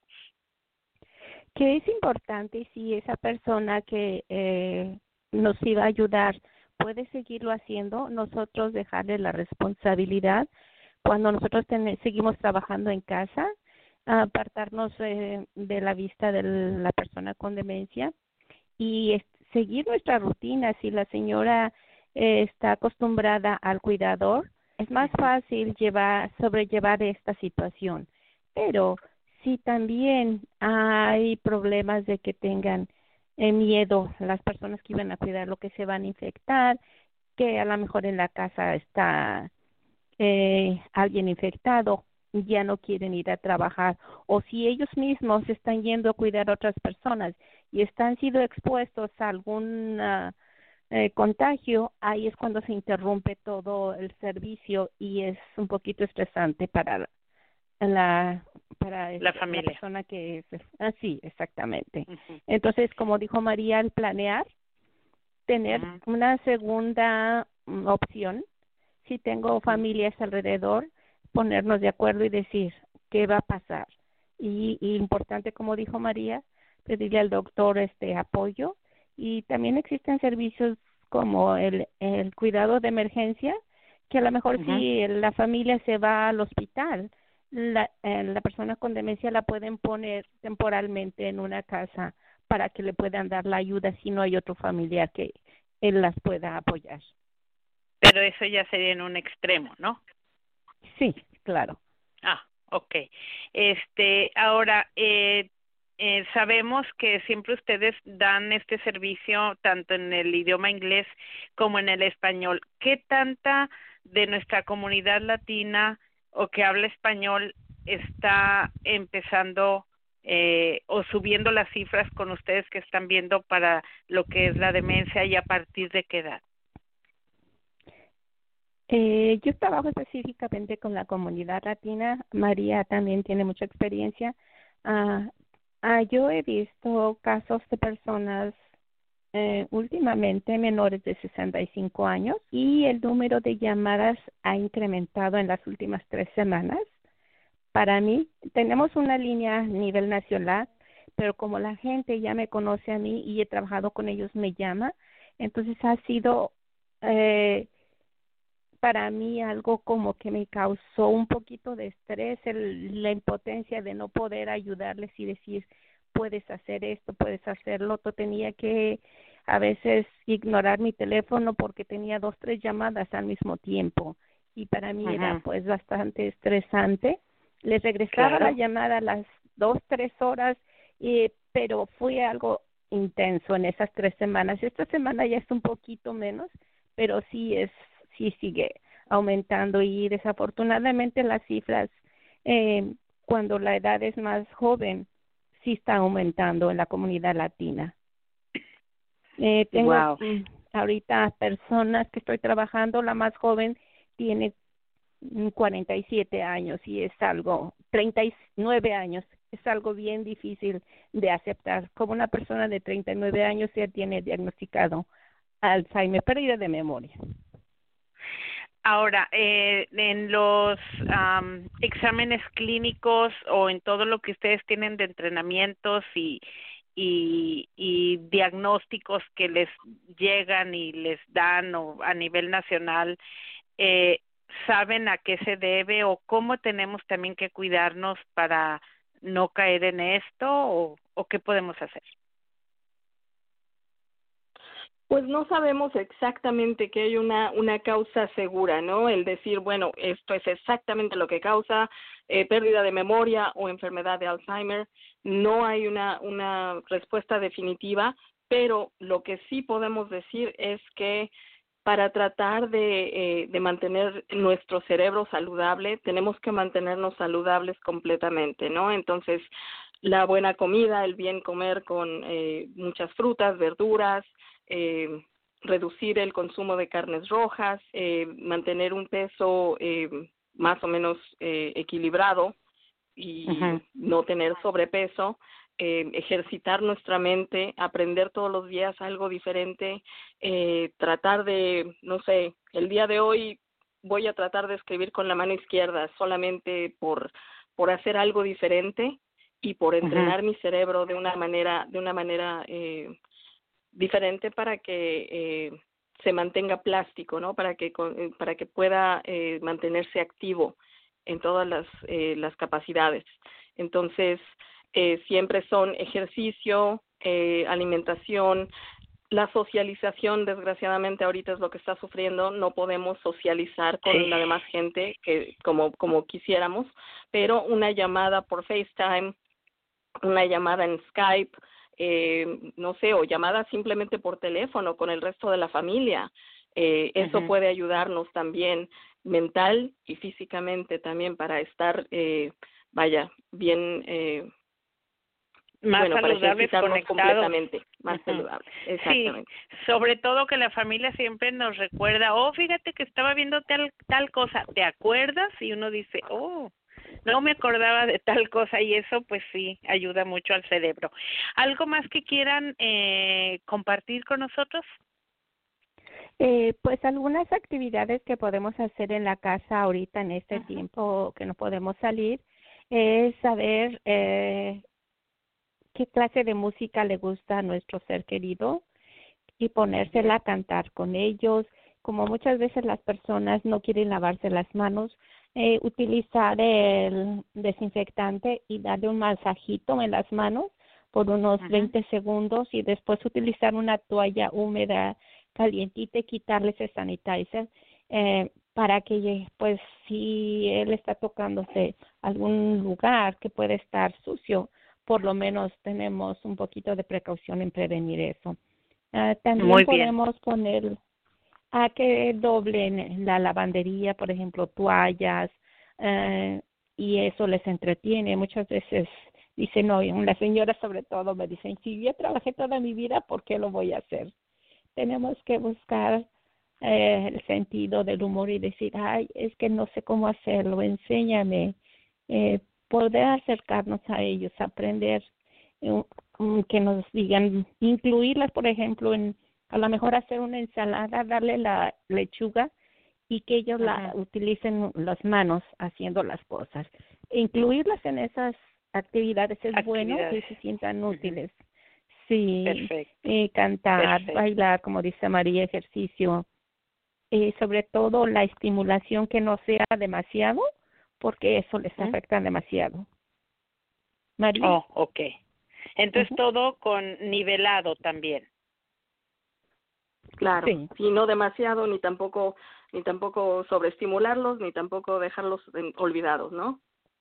Speaker 11: Que es importante si esa persona que nos iba a ayudar puede seguirlo haciendo, nosotros dejarle la responsabilidad cuando nosotros seguimos trabajando en casa, apartarnos de la vista de la persona con demencia y seguir nuestra rutina. Si la señora está acostumbrada al cuidador, es más fácil sobrellevar esta situación. Pero si también hay problemas de que tengan miedo las personas que iban a cuidar lo que se van a infectar, que a lo mejor en la casa está alguien infectado, ya no quieren ir a trabajar, o si ellos mismos están yendo a cuidar a otras personas y están siendo expuestos a algún contagio, ahí es cuando se interrumpe todo el servicio y es un poquito estresante para la
Speaker 5: familia.
Speaker 11: La persona que es así, exactamente. Entonces, como dijo María, al planear, tener una segunda opción, si tengo familias alrededor, ponernos de acuerdo y decir qué va a pasar. Y importante, como dijo María, pedirle al doctor apoyo. Y también existen servicios como el cuidado de emergencia, que a lo mejor si la familia se va al hospital, la persona con demencia la pueden poner temporalmente en una casa para que le puedan dar la ayuda si no hay otro familiar que él las pueda apoyar.
Speaker 5: Pero eso ya sería en un extremo, ¿no?
Speaker 11: Sí, claro.
Speaker 5: Okay. Ahora, sabemos que siempre ustedes dan este servicio tanto en el idioma inglés como en el español. ¿Qué tanta de nuestra comunidad latina o que habla español está empezando o subiendo las cifras con ustedes que están viendo para lo que es la demencia y a partir de qué edad?
Speaker 11: Yo trabajo específicamente con la comunidad latina. María también tiene mucha experiencia. Yo he visto casos de personas últimamente menores de 65 años y el número de llamadas ha incrementado en las últimas 3 semanas. Para mí, tenemos una línea a nivel nacional, pero como la gente ya me conoce a mí y he trabajado con ellos, me llama, entonces ha sido para mí algo como que me causó un poquito de estrés, la impotencia de no poder ayudarles y decir, puedes hacer esto, puedes hacerlo. Tenía que a veces ignorar mi teléfono porque tenía 2, 3 llamadas al mismo tiempo y para mí era pues bastante estresante. Les regresaba la llamada a las 2, 3 horas, pero fue algo intenso en esas 3 semanas. Esta semana ya es un poquito menos, pero sí sigue aumentando y desafortunadamente las cifras cuando la edad es más joven sí está aumentando en la comunidad latina. Tengo ahorita personas que estoy trabajando, la más joven tiene 47 años y es algo, 39 años, es algo bien difícil de aceptar. Como una persona de 39 años ya tiene diagnosticado Alzheimer, pérdida de memoria.
Speaker 5: Ahora, en los exámenes clínicos o en todo lo que ustedes tienen de entrenamientos y diagnósticos que les llegan y les dan o a nivel nacional, ¿saben a qué se debe o cómo tenemos también que cuidarnos para no caer en esto o qué podemos hacer?
Speaker 10: Pues no sabemos exactamente que hay una causa segura, ¿no? El decir, bueno, esto es exactamente lo que causa pérdida de memoria o enfermedad de Alzheimer. No hay una respuesta definitiva, pero lo que sí podemos decir es que para tratar de mantener nuestro cerebro saludable, tenemos que mantenernos saludables completamente, ¿no? Entonces, la buena comida, el bien comer con muchas frutas, verduras, reducir el consumo de carnes rojas, mantener un peso más o menos equilibrado y no tener sobrepeso, ejercitar nuestra mente, aprender todos los días algo diferente, tratar de, no sé, el día de hoy voy a tratar de escribir con la mano izquierda solamente por hacer algo diferente y por entrenar mi cerebro de una manera diferente para que se mantenga plástico, ¿no? Para que pueda mantenerse activo en todas las capacidades. Entonces, siempre son ejercicio, alimentación, la socialización, desgraciadamente ahorita es lo que está sufriendo, no podemos socializar con la demás gente que como quisiéramos, pero una llamada por FaceTime, una llamada en Skype, no sé, o llamada simplemente por teléfono con el resto de la familia, eso puede ayudarnos también mental y físicamente también para estar, bien,
Speaker 5: más saludables, conectados.
Speaker 10: Completamente, más saludables, exactamente.
Speaker 5: Sí, sobre todo que la familia siempre nos recuerda, fíjate que estaba viendo tal cosa, ¿te acuerdas? Y uno dice, no me acordaba de tal cosa, y eso pues sí, ayuda mucho al cerebro. ¿Algo más que quieran compartir con nosotros?
Speaker 11: Pues algunas actividades que podemos hacer en la casa ahorita en este tiempo que no podemos salir es saber qué clase de música le gusta a nuestro ser querido y ponérsela a cantar con ellos. Como muchas veces las personas no quieren lavarse las manos, utilizar el desinfectante y darle un masajito en las manos por unos 20 segundos y después utilizar una toalla húmeda calientita y quitarle ese sanitizer para que, pues, si él está tocándose algún lugar que puede estar sucio, por lo menos tenemos un poquito de precaución en prevenir eso. También podemos poner a que doblen la lavandería, por ejemplo, toallas, y eso les entretiene. Muchas veces dicen, no, las señoras sobre todo me dicen, si yo trabajé toda mi vida, ¿por qué lo voy a hacer? Tenemos que buscar el sentido del humor y decir, es que no sé cómo hacerlo, enséñame. Poder acercarnos a ellos, aprender, que nos digan, incluirlas, por ejemplo, a lo mejor hacer una ensalada, darle la lechuga y que ellos la utilicen las manos haciendo las cosas. Incluirlas en esas actividades es bueno que se sientan útiles. Sí, cantar, bailar, como dice María, ejercicio. Sobre todo la estimulación que no sea demasiado, porque eso les afecta demasiado. María.
Speaker 5: Entonces todo con nivelado también.
Speaker 10: Claro, sí, no demasiado, ni tampoco sobreestimularlos, ni tampoco dejarlos olvidados, ¿no?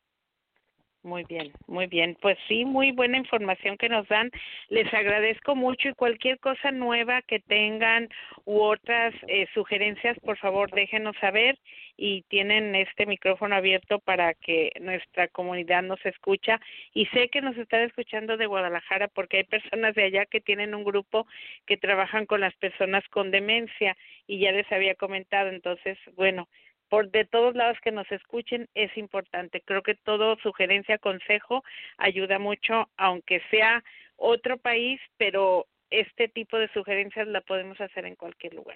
Speaker 5: Muy bien, muy bien. Pues sí, muy buena información que nos dan. Les agradezco mucho y cualquier cosa nueva que tengan u otras sugerencias, por favor, déjenos saber y tienen este micrófono abierto para que nuestra comunidad nos escucha. Y sé que nos están escuchando de Guadalajara porque hay personas de allá que tienen un grupo que trabajan con las personas con demencia y ya les había comentado. Entonces, bueno, de todos lados que nos escuchen es importante. Creo que todo sugerencia, consejo ayuda mucho, aunque sea otro país, pero este tipo de sugerencias la podemos hacer en cualquier lugar.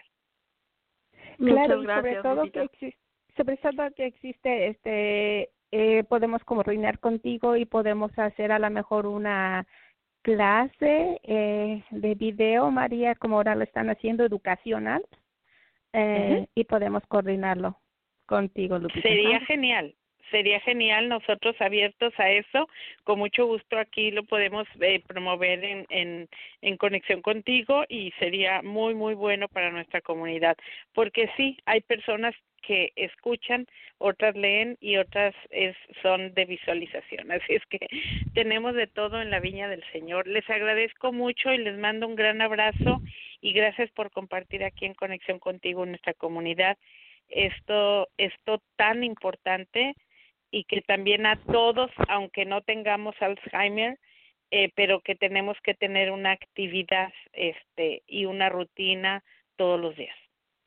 Speaker 11: Claro, y sobre todo que existe, podemos coordinar contigo y podemos hacer a lo mejor una clase de video, María, como ahora lo están haciendo, educacional, y podemos coordinerlo contigo, Lupita.
Speaker 5: Sería genial, nosotros abiertos a eso, con mucho gusto aquí lo podemos promover en conexión contigo y sería muy, muy bueno para nuestra comunidad, porque sí, hay personas que escuchan, otras leen y otras son de visualización, así es que tenemos de todo en la viña del Señor. Les agradezco mucho y les mando un gran abrazo y gracias por compartir aquí en conexión contigo en nuestra comunidad esto tan importante y que también a todos, aunque no tengamos Alzheimer, pero que tenemos que tener una actividad y una rutina todos los días.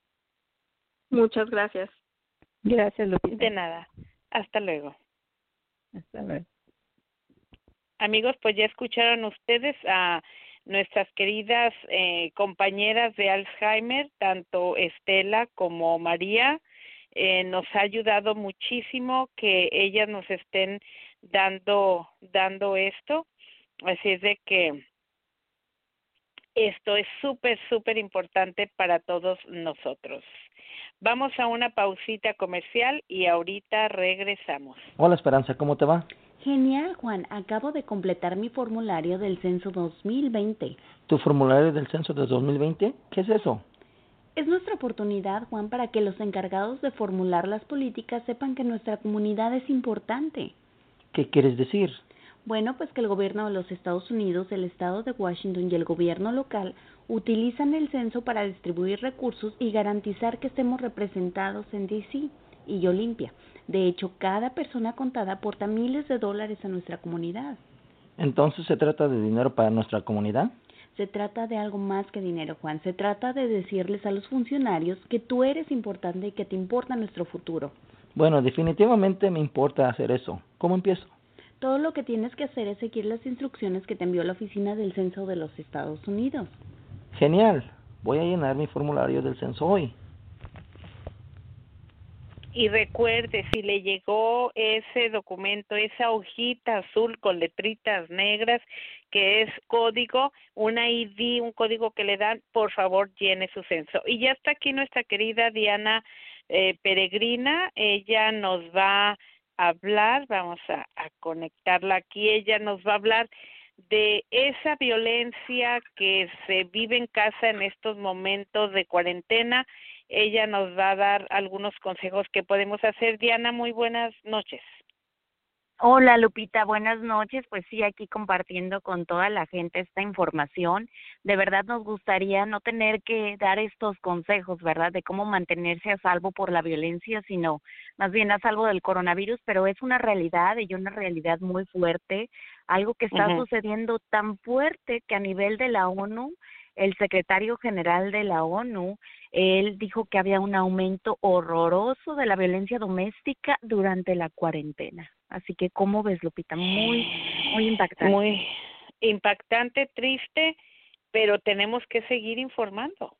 Speaker 10: Muchas gracias.
Speaker 11: Gracias, Lupita.
Speaker 5: De nada. Hasta luego.
Speaker 11: Hasta luego.
Speaker 5: Amigos, pues ya escucharon ustedes a nuestras queridas compañeras de Alzheimer, tanto Estela como María. Nos ha ayudado muchísimo que ellas nos estén dando esto. Así es de que esto es súper importante para todos nosotros. Vamos a una pausita comercial y ahorita regresamos.
Speaker 6: Hola Esperanza, ¿cómo te va?
Speaker 4: Genial, Juan. Acabo de completar mi formulario del censo 2020.
Speaker 6: ¿Tu formulario del censo de 2020? ¿Qué es eso?
Speaker 4: Es nuestra oportunidad, Juan, para que los encargados de formular las políticas sepan que nuestra comunidad es importante.
Speaker 6: ¿Qué quieres decir?
Speaker 4: Bueno, pues que el gobierno de los Estados Unidos, el estado de Washington y el gobierno local utilizan el censo para distribuir recursos y garantizar que estemos representados en D.C. y Olimpia. De hecho, cada persona contada aporta miles de dólares a nuestra comunidad.
Speaker 6: ¿Entonces se trata de dinero para nuestra comunidad?
Speaker 4: Se trata de algo más que dinero, Juan. Se trata de decirles a los funcionarios que tú eres importante y que te importa nuestro futuro.
Speaker 6: Bueno, definitivamente me importa hacer eso. ¿Cómo empiezo?
Speaker 4: Todo lo que tienes que hacer es seguir las instrucciones que te envió la Oficina del Censo de los Estados Unidos.
Speaker 6: Genial. Voy a llenar mi formulario del censo hoy.
Speaker 5: Y recuerde, si le llegó ese documento, esa hojita azul con letritas negras, que es código, un ID, un código que le dan, por favor llene su censo. Y ya está aquí nuestra querida Diana Peregrina, ella nos va a hablar, vamos a conectarla aquí, ella nos va a hablar de esa violencia que se vive en casa en estos momentos de cuarentena. Ella nos va a dar algunos consejos que podemos hacer. Diana, muy buenas noches.
Speaker 12: Hola Lupita, buenas noches. Pues sí, aquí compartiendo con toda la gente esta información. De verdad nos gustaría no tener que dar estos consejos, ¿verdad? De cómo mantenerse a salvo por la violencia, sino más bien a salvo del coronavirus, pero es una realidad y una realidad muy fuerte, algo que está sucediendo tan fuerte que a nivel de la ONU, el secretario general de la ONU, él dijo que había un aumento horroroso de la violencia doméstica durante la cuarentena. Así que, ¿cómo ves, Lupita? Muy impactante.
Speaker 5: Muy impactante, triste, pero tenemos que seguir informando.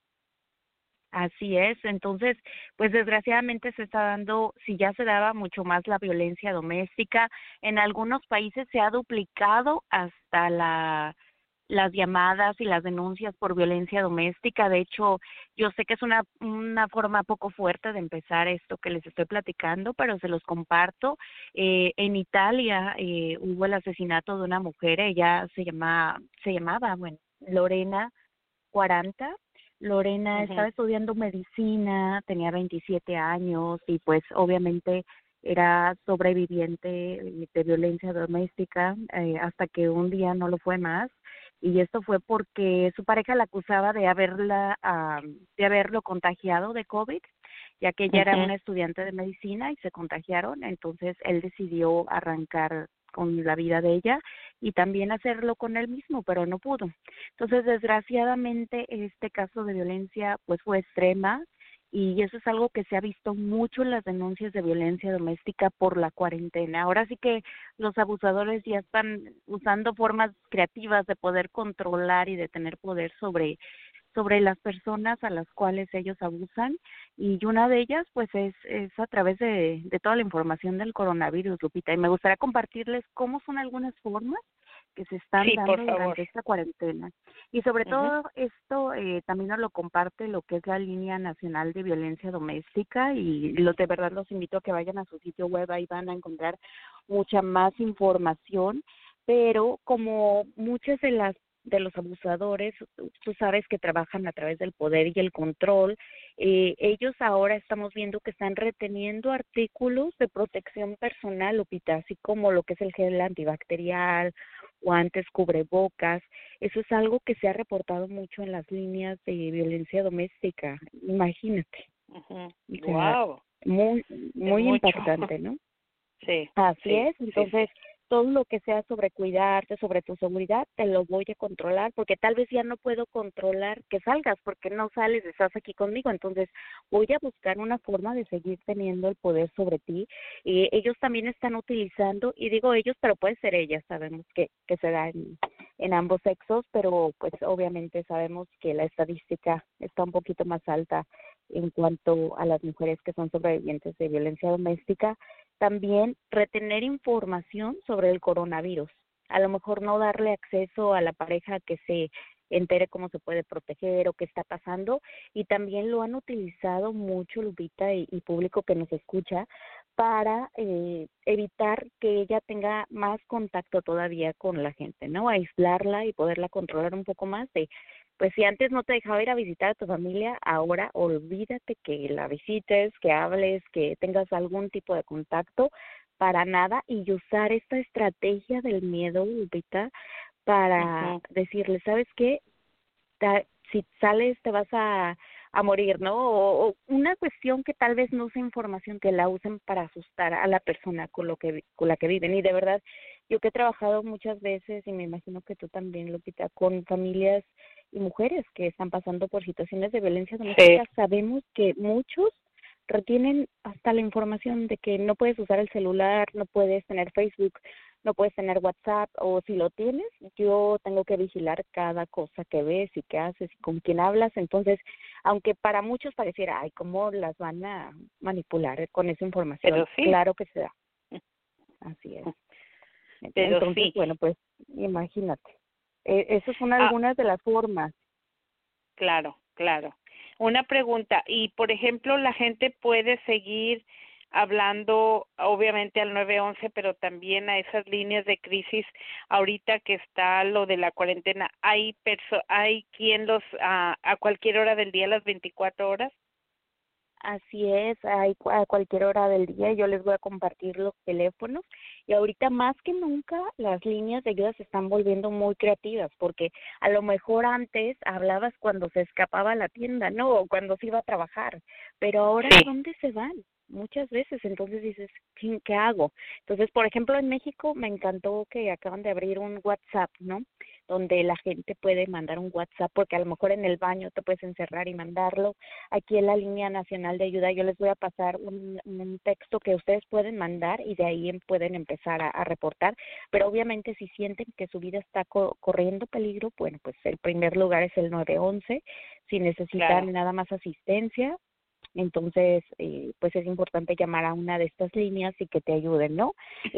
Speaker 12: Así es. Entonces, pues desgraciadamente se está dando, si ya se daba mucho más la violencia doméstica, en algunos países se ha duplicado hasta las llamadas y las denuncias por violencia doméstica. De hecho, yo sé que es una forma poco fuerte de empezar esto que les estoy platicando, pero se los comparto. En Italia hubo el asesinato de una mujer, ella se llamaba, Lorena 40. Lorena estaba estudiando medicina, tenía 27 años y pues obviamente era sobreviviente de violencia doméstica hasta que un día no lo fue más. Y esto fue porque su pareja la acusaba de haberlo contagiado de COVID, ya que ella era una estudiante de medicina y se contagiaron. Entonces él decidió arrancar con la vida de ella y también hacerlo con él mismo, pero no pudo. Entonces, desgraciadamente, este caso de violencia pues fue extrema y eso es algo que se ha visto mucho en las denuncias de violencia doméstica por la cuarentena. Ahora sí que los abusadores ya están usando formas creativas de poder controlar y de tener poder sobre las personas a las cuales ellos abusan, y una de ellas pues es a través de toda la información del coronavirus, Lupita, y me gustaría compartirles cómo son algunas formas que se están dando durante esta cuarentena. Y sobre todo esto también nos lo comparte lo que es la Línea Nacional de Violencia Doméstica, y de verdad los invito a que vayan a su sitio web, ahí van a encontrar mucha más información, pero como muchas de los abusadores, tú sabes que trabajan a través del poder y el control, ellos ahora estamos viendo que están reteniendo artículos de protección personal, Lupita, así como lo que es el gel antibacterial, guantes, cubrebocas. Eso es algo que se ha reportado mucho en las líneas de violencia doméstica, imagínate. O sea,
Speaker 5: Wow.
Speaker 12: muy impactante, ¿no?
Speaker 5: Sí.
Speaker 12: Así es. Entonces, todo lo que sea sobre cuidarte, sobre tu seguridad, te lo voy a controlar, porque tal vez ya no puedo controlar que salgas, porque no sales, estás aquí conmigo, entonces voy a buscar una forma de seguir teniendo el poder sobre ti. Y ellos también están utilizando, y digo ellos, pero puede ser ellas, sabemos que se da en ambos sexos, pero pues obviamente sabemos que la estadística está un poquito más alta en cuanto a las mujeres que son sobrevivientes de violencia doméstica. También retener información sobre el coronavirus. A lo mejor no darle acceso a la pareja que se entere cómo se puede proteger o qué está pasando. Y también lo han utilizado mucho, Lupita, y público que nos escucha, para evitar que ella tenga más contacto todavía con la gente, ¿no? Aislarla y poderla controlar un poco más de, pues si antes no te dejaba ir a visitar a tu familia, ahora olvídate que la visites, que hables, que tengas algún tipo de contacto, para nada, y usar esta estrategia del miedo, Lupita, para decirle, ¿sabes qué? Si sales te vas a morir, ¿no? O una cuestión que tal vez no sea información, que la usen para asustar a la persona con la que viven. Y de verdad, yo que he trabajado muchas veces, y me imagino que tú también, Lupita, con familias y mujeres que están pasando por situaciones de violencia doméstica, sabemos que muchos retienen hasta la información de que no puedes usar el celular, no puedes tener Facebook, no puedes tener WhatsApp, o si lo tienes, yo tengo que vigilar cada cosa que ves y que haces y con quién hablas. Entonces, aunque para muchos pareciera, ay, ¿cómo las van a manipular con esa información?
Speaker 5: Pero sí.
Speaker 12: Claro que se da. Así es.
Speaker 5: Pero
Speaker 12: entonces,
Speaker 5: sí.
Speaker 12: Bueno, pues imagínate. Esas son algunas de las formas.
Speaker 5: Claro, claro. Una pregunta, y por ejemplo, la gente puede seguir hablando obviamente al 911, pero también a esas líneas de crisis ahorita que está lo de la cuarentena. ¿Hay quien los a cualquier hora del día, las 24 horas?
Speaker 12: Así es, a cualquier hora del día yo les voy a compartir los teléfonos, y ahorita más que nunca las líneas de ayuda se están volviendo muy creativas, porque a lo mejor antes hablabas cuando se escapaba a la tienda, ¿no? O cuando se iba a trabajar, pero ahora ¿dónde se van? Muchas veces, entonces dices, ¿qué hago? Entonces, por ejemplo, en México me encantó que acaban de abrir un WhatsApp, ¿no? Donde la gente puede mandar un WhatsApp, porque a lo mejor en el baño te puedes encerrar y mandarlo. Aquí en la línea nacional de ayuda yo les voy a pasar un texto que ustedes pueden mandar, y de ahí pueden empezar a reportar, pero obviamente si sienten que su vida está corriendo peligro, bueno, pues el primer lugar es el 911. Si necesitan nada más asistencia, entonces pues es importante llamar a una de estas líneas y que te ayuden, ¿no?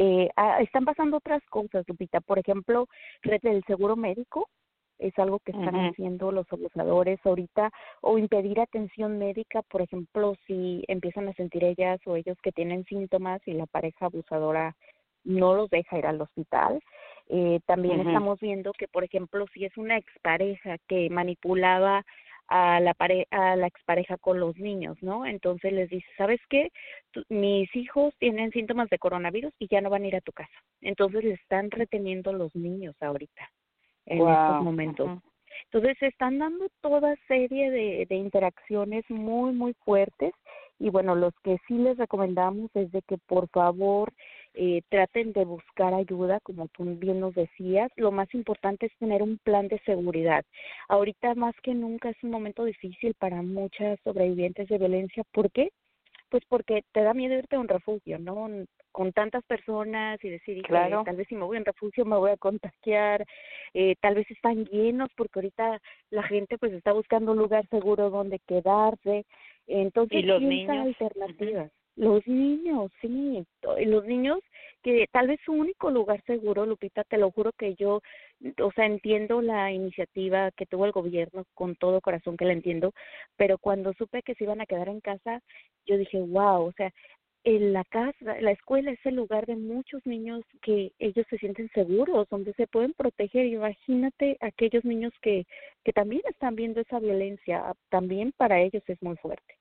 Speaker 12: Están pasando otras cosas, Lupita. Por ejemplo, red del seguro médico es algo que están haciendo los abusadores ahorita, o impedir atención médica, por ejemplo, si empiezan a sentir ellas o ellos que tienen síntomas y la pareja abusadora no los deja ir al hospital. También estamos viendo que, por ejemplo, si es una expareja que manipulaba a la expareja con los niños, ¿no? Entonces les dice, ¿sabes qué? Mis hijos tienen síntomas de coronavirus y ya no van a ir a tu casa. Entonces le están reteniendo los niños ahorita, en estos momentos. Entonces se están dando toda serie de interacciones muy, muy fuertes, y bueno, los que sí les recomendamos es de que por favor traten de buscar ayuda, como tú bien nos decías. Lo más importante es tener un plan de seguridad. Ahorita más que nunca es un momento difícil para muchas sobrevivientes de violencia. ¿Por qué? Pues porque te da miedo irte a un refugio, ¿no? Con tantas personas, y decir, tal vez si me voy a un refugio me voy a contagiar, tal vez están llenos, porque ahorita la gente pues está buscando un lugar seguro donde quedarse. Entonces,
Speaker 5: ¿y los
Speaker 12: piensa
Speaker 5: niños?
Speaker 12: alternativas. Los niños, sí, los niños que tal vez su único lugar seguro, Lupita, te lo juro que yo, o sea, entiendo la iniciativa que tuvo el gobierno, con todo corazón que la entiendo, pero cuando supe que se iban a quedar en casa, yo dije, wow, o sea, en la casa, la escuela es el lugar de muchos niños que ellos se sienten seguros, donde se pueden proteger. Imagínate aquellos niños que también están viendo esa violencia, también para ellos es muy fuerte.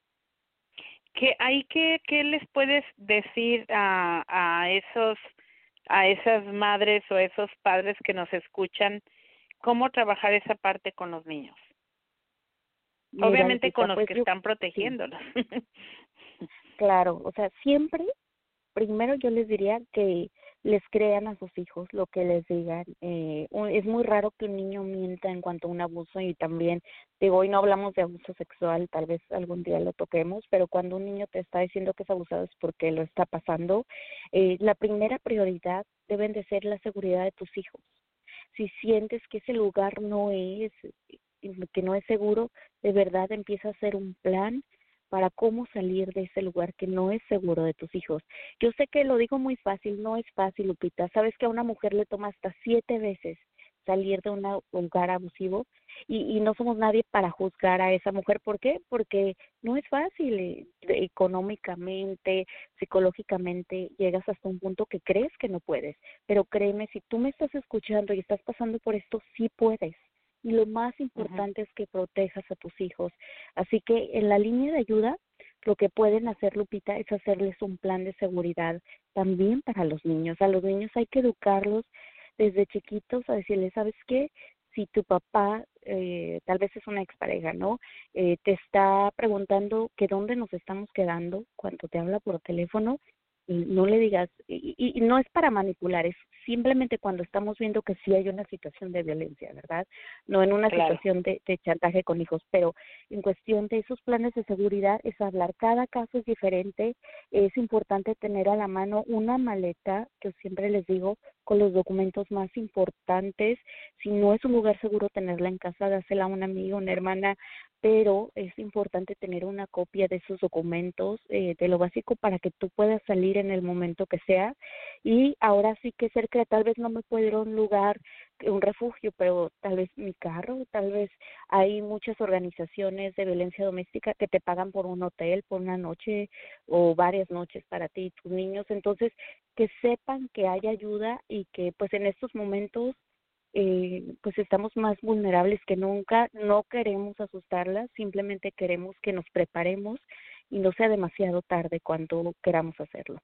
Speaker 5: ¿Qué les puedes decir a esas madres o esos padres que nos escuchan, cómo trabajar esa parte con los niños?
Speaker 12: Mira,
Speaker 5: Obviamente
Speaker 12: Lupita,
Speaker 5: con los
Speaker 12: pues
Speaker 5: que están protegiéndolos.
Speaker 12: Sí. Claro, o sea, siempre, primero yo les diría que
Speaker 4: les crean a sus hijos lo que les digan. Es muy raro que un niño mienta en cuanto a un abuso, y también, digo, hoy no hablamos de abuso sexual, tal vez algún día lo toquemos, pero cuando un niño te está diciendo que es abusado es porque lo está pasando. La primera prioridad deben de ser la seguridad de tus hijos. Si sientes que ese lugar no es, que no es seguro, de verdad empieza a hacer un plan para cómo salir de ese lugar que no es seguro de tus hijos. Yo sé que lo digo muy fácil, no es fácil, Lupita. Sabes que a una mujer le toma hasta 7 veces salir de un lugar abusivo, y no somos nadie para juzgar a esa mujer. ¿Por qué? Porque no es fácil, económicamente, psicológicamente, llegas hasta un punto que crees que no puedes. Pero créeme, si tú me estás escuchando y estás pasando por esto, sí puedes. Y lo más importante es que protejas a tus hijos. Así que en la línea de ayuda, lo que pueden hacer, Lupita, es hacerles un plan de seguridad también para los niños. A los niños hay que educarlos desde chiquitos a decirles, ¿sabes qué? Si tu papá, tal vez es una expareja, ¿no? Te está preguntando que dónde nos estamos quedando cuando te habla por teléfono, y no le digas, y no es para manipular, es simplemente cuando estamos viendo que sí hay una situación de violencia, ¿verdad? No en una situación de chantaje con hijos, pero en cuestión de esos planes de seguridad es hablar. Cada caso es diferente. Es importante tener a la mano una maleta, que siempre les digo, con los documentos más importantes. Si no es un lugar seguro tenerla en casa, dásela a una amiga, una hermana, pero es importante tener una copia de esos documentos, de lo básico, para que tú puedas salir en el momento que sea. Y ahora sí que cerca, tal vez no me puedo ir a un lugar, un refugio, pero tal vez mi carro, tal vez hay muchas organizaciones de violencia doméstica que te pagan por un hotel, por una noche o varias noches para ti y tus niños. Entonces, que sepan que hay ayuda, y que pues en estos momentos pues estamos más vulnerables que nunca. No queremos asustarlas, simplemente queremos que nos preparemos y no sea demasiado tarde cuando queramos hacerlo.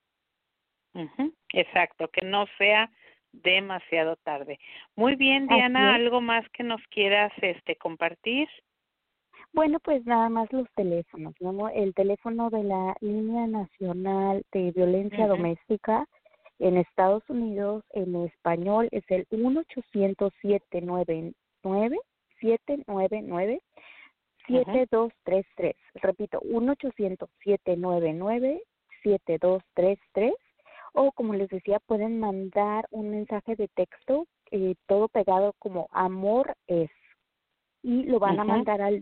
Speaker 5: Exacto, que no sea demasiado tarde. Muy bien, Diana, ¿algo más que nos quieras compartir?
Speaker 4: Bueno, pues nada más los teléfonos, ¿no? El teléfono de la Línea Nacional de Violencia Doméstica en Estados Unidos, en español, es el 1-800-799-7233. Repito, 1-800-799-7233. O, como les decía, pueden mandar un mensaje de texto, todo pegado como amor es, y lo van a mandar al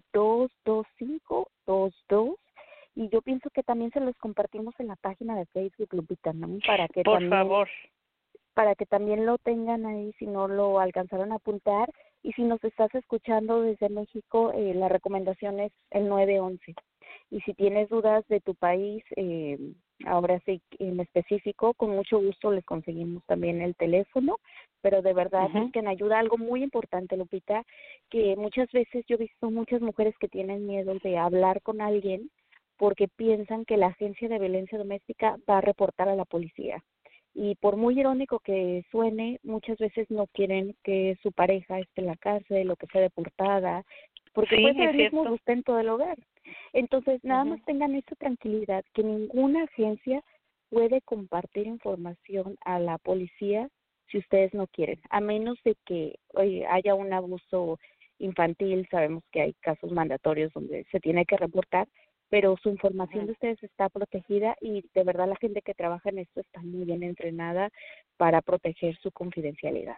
Speaker 4: 22522. Y yo pienso que también se los compartimos en la página de Facebook, Lupita, ¿no? Por favor. Para que también lo tengan ahí, si no lo alcanzaron a apuntar. Y si nos estás escuchando desde México, la recomendación es el 911. Y si tienes dudas de tu país, ahora sí, en específico, con mucho gusto les conseguimos también el teléfono. Pero de verdad busquen ayuda. Algo muy importante, Lupita, que muchas veces yo he visto muchas mujeres que tienen miedo de hablar con alguien porque piensan que la agencia de violencia doméstica va a reportar a la policía. Y por muy irónico que suene, muchas veces no quieren que su pareja esté en la cárcel o que sea deportada, porque puede ser el mismo sustento del hogar. Entonces, nada más tengan esa tranquilidad, que ninguna agencia puede compartir información a la policía si ustedes no quieren, a menos de que haya un abuso infantil. Sabemos que hay casos mandatorios donde se tiene que reportar, pero su información de ustedes está protegida, y de verdad la gente que trabaja en esto está muy bien entrenada para proteger su confidencialidad.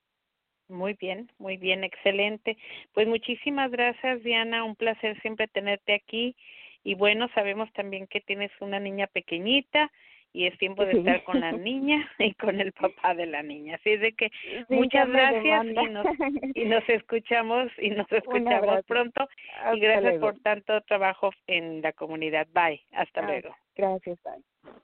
Speaker 5: Muy bien, excelente. Pues muchísimas gracias, Diana, un placer siempre tenerte aquí. Y bueno, sabemos también que tienes una niña pequeñita y es tiempo de estar con la niña y con el papá de la niña. Así es de que muchas gracias y nos escuchamos pronto. Y gracias por tanto trabajo en la comunidad. Bye, hasta luego.
Speaker 4: Gracias, bye.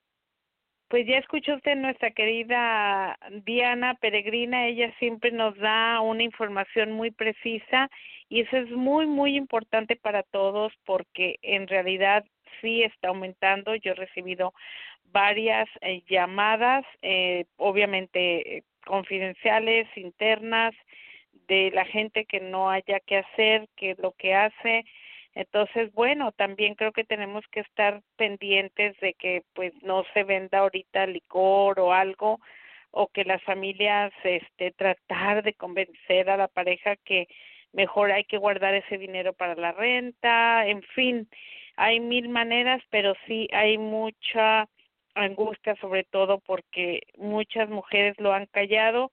Speaker 5: Pues ya escuchó usted nuestra querida Diana Peregrina. Ella siempre nos da una información muy precisa, y eso es muy, muy importante para todos, porque en realidad sí está aumentando. Yo he recibido varias llamadas, obviamente confidenciales, internas, de la gente que no haya que hacer, que es lo que hace. Entonces, bueno, también creo que tenemos que estar pendientes de que pues no se venda ahorita licor o algo, o que las familias tratar de convencer a la pareja que mejor hay que guardar ese dinero para la renta, en fin, hay mil maneras, pero sí hay mucha angustia, sobre todo porque muchas mujeres lo han callado.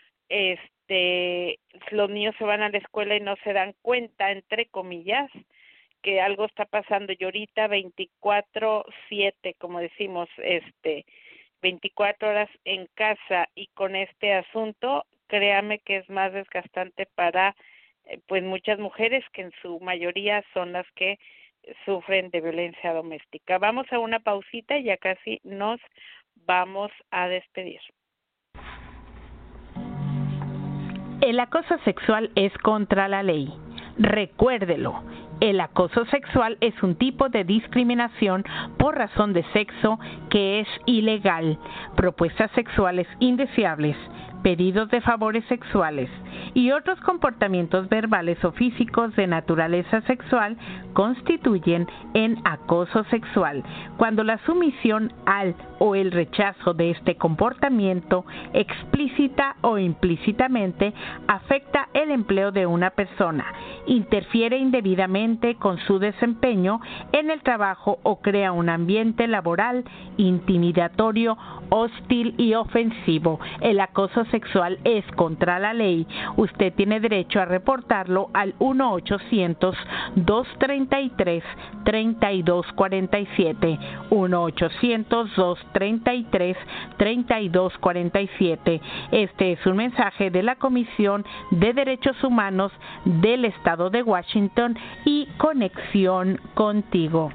Speaker 5: Los niños se van a la escuela y no se dan cuenta, entre comillas, que algo está pasando. Y ahorita 24/7, como decimos, 24 horas en casa y con este asunto, créame que es más desgastante para pues muchas mujeres, que en su mayoría son las que sufren de violencia doméstica. Vamos a una pausita y ya casi nos vamos a despedir.
Speaker 2: El acoso sexual es contra la ley. Recuérdelo. El acoso sexual es un tipo de discriminación por razón de sexo que es ilegal. Propuestas sexuales indeseables, pedidos de favores sexuales y otros comportamientos verbales o físicos de naturaleza sexual constituyen en acoso sexual cuando la sumisión al o el rechazo de este comportamiento explícita o implícitamente afecta el empleo de una persona, interfiere indebidamente con su desempeño en el trabajo o crea un ambiente laboral intimidatorio, hostil y ofensivo. El acoso sexual es contra la ley. Usted tiene derecho a reportarlo al 1-800-233-3247. 1-800-233-3247. Este es un mensaje de la Comisión de Derechos Humanos del Estado de Washington y Conexión Contigo.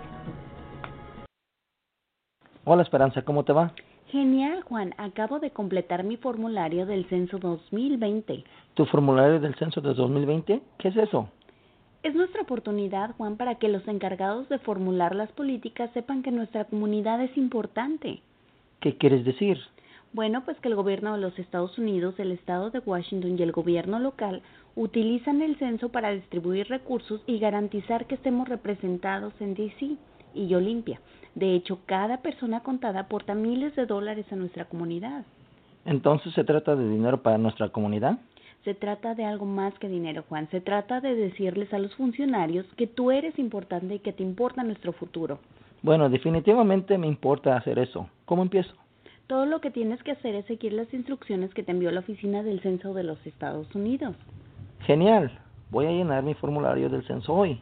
Speaker 6: Hola Esperanza, ¿cómo te va?
Speaker 4: Genial, Juan. Acabo de completar mi formulario del censo 2020.
Speaker 6: ¿Tu formulario del censo de 2020? ¿Qué es eso?
Speaker 4: Es nuestra oportunidad, Juan, para que los encargados de formular las políticas sepan que nuestra comunidad es importante.
Speaker 6: ¿Qué quieres decir?
Speaker 4: Bueno, pues que el gobierno de los Estados Unidos, el estado de Washington y el gobierno local utilizan el censo para distribuir recursos y garantizar que estemos representados en D.C. y Olimpia. De hecho, cada persona contada aporta miles de dólares a nuestra comunidad.
Speaker 6: ¿Entonces se trata de dinero para nuestra comunidad?
Speaker 4: Se trata de algo más que dinero, Juan. Se trata de decirles a los funcionarios que tú eres importante y que te importa nuestro futuro.
Speaker 6: Bueno, definitivamente me importa hacer eso. ¿Cómo empiezo?
Speaker 4: Todo lo que tienes que hacer es seguir las instrucciones que te envió la Oficina del Censo de los Estados Unidos.
Speaker 6: Genial. Voy a llenar mi formulario del censo hoy.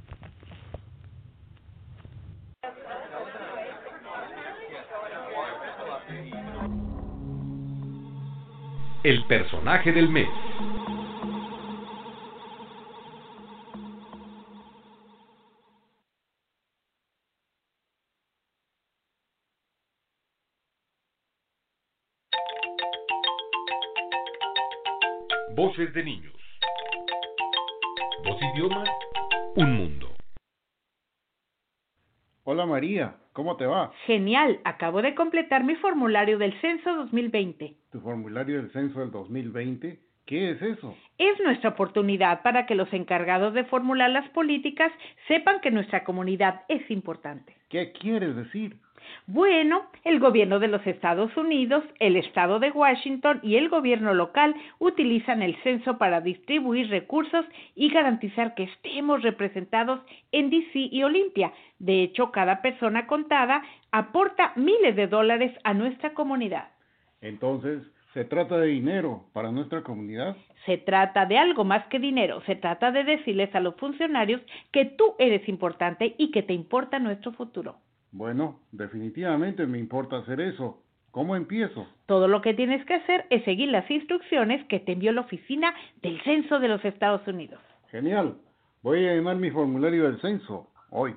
Speaker 7: El personaje del mes. Voces de niños. Voz idioma, un mundo.
Speaker 8: Hola María, ¿cómo te va?
Speaker 2: Genial, acabo de completar mi formulario del censo 2020.
Speaker 8: ¿Tu formulario del censo del 2020? ¿Qué es eso?
Speaker 2: Es nuestra oportunidad para que los encargados de formular las políticas sepan que nuestra comunidad es importante.
Speaker 8: ¿Qué quieres decir?
Speaker 2: Bueno, el gobierno de los Estados Unidos, el estado de Washington y el gobierno local utilizan el censo para distribuir recursos y garantizar que estemos representados en D.C. y Olimpia. De hecho, cada persona contada aporta miles de dólares a nuestra comunidad.
Speaker 8: Entonces, ¿se trata de dinero para nuestra comunidad?
Speaker 2: Se trata de algo más que dinero. Se trata de decirles a los funcionarios que tú eres importante y que te importa nuestro futuro.
Speaker 8: Bueno, definitivamente me importa hacer eso. ¿Cómo empiezo?
Speaker 2: Todo lo que tienes que hacer es seguir las instrucciones que te envió la Oficina del Censo de los Estados Unidos.
Speaker 8: Genial. Voy a llenar mi formulario del censo hoy.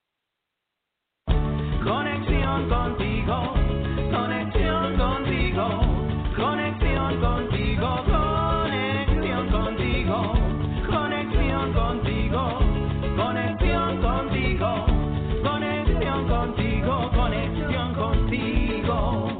Speaker 13: Conexión contigo, conexión contigo, conexión contigo, conexión contigo, conexión contigo, conexión contigo. Conexión contigo.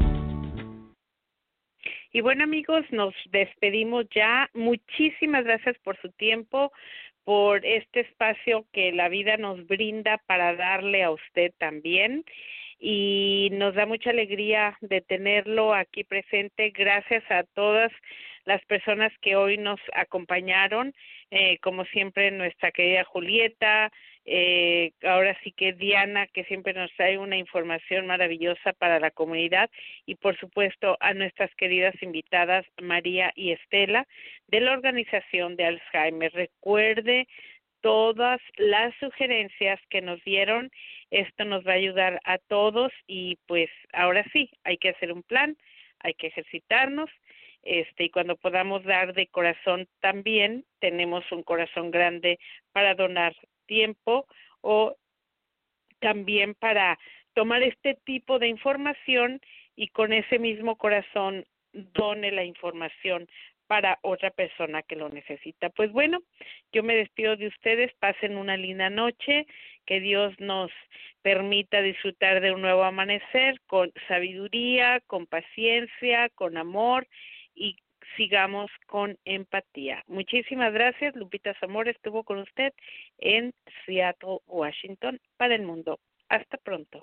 Speaker 5: Y bueno, amigos, nos despedimos ya. Muchísimas gracias por su tiempo, por este espacio que la vida nos brinda para darle a usted también. y nos da mucha alegría de tenerlo aquí presente. Gracias a todas las personas que hoy nos acompañaron, como siempre nuestra querida Julieta, ahora sí que Diana, que siempre nos trae una información maravillosa para la comunidad, y por supuesto a nuestras queridas invitadas María y Estela de la organización de Alzheimer. Recuerde todas las sugerencias que nos dieron, esto nos va a ayudar a todos y pues ahora sí, hay que hacer un plan, hay que ejercitarnos, y cuando podamos dar de corazón también, tenemos un corazón grande para donar tiempo o también para tomar este tipo de información y con ese mismo corazón done la información para otra persona que lo necesita. Pues bueno, yo me despido de ustedes, pasen una linda noche, que Dios nos permita disfrutar de un nuevo amanecer con sabiduría, con paciencia, con amor y sigamos con empatía. Muchísimas gracias. Lupita Zamora estuvo con usted en Seattle, Washington, para el mundo. Hasta pronto.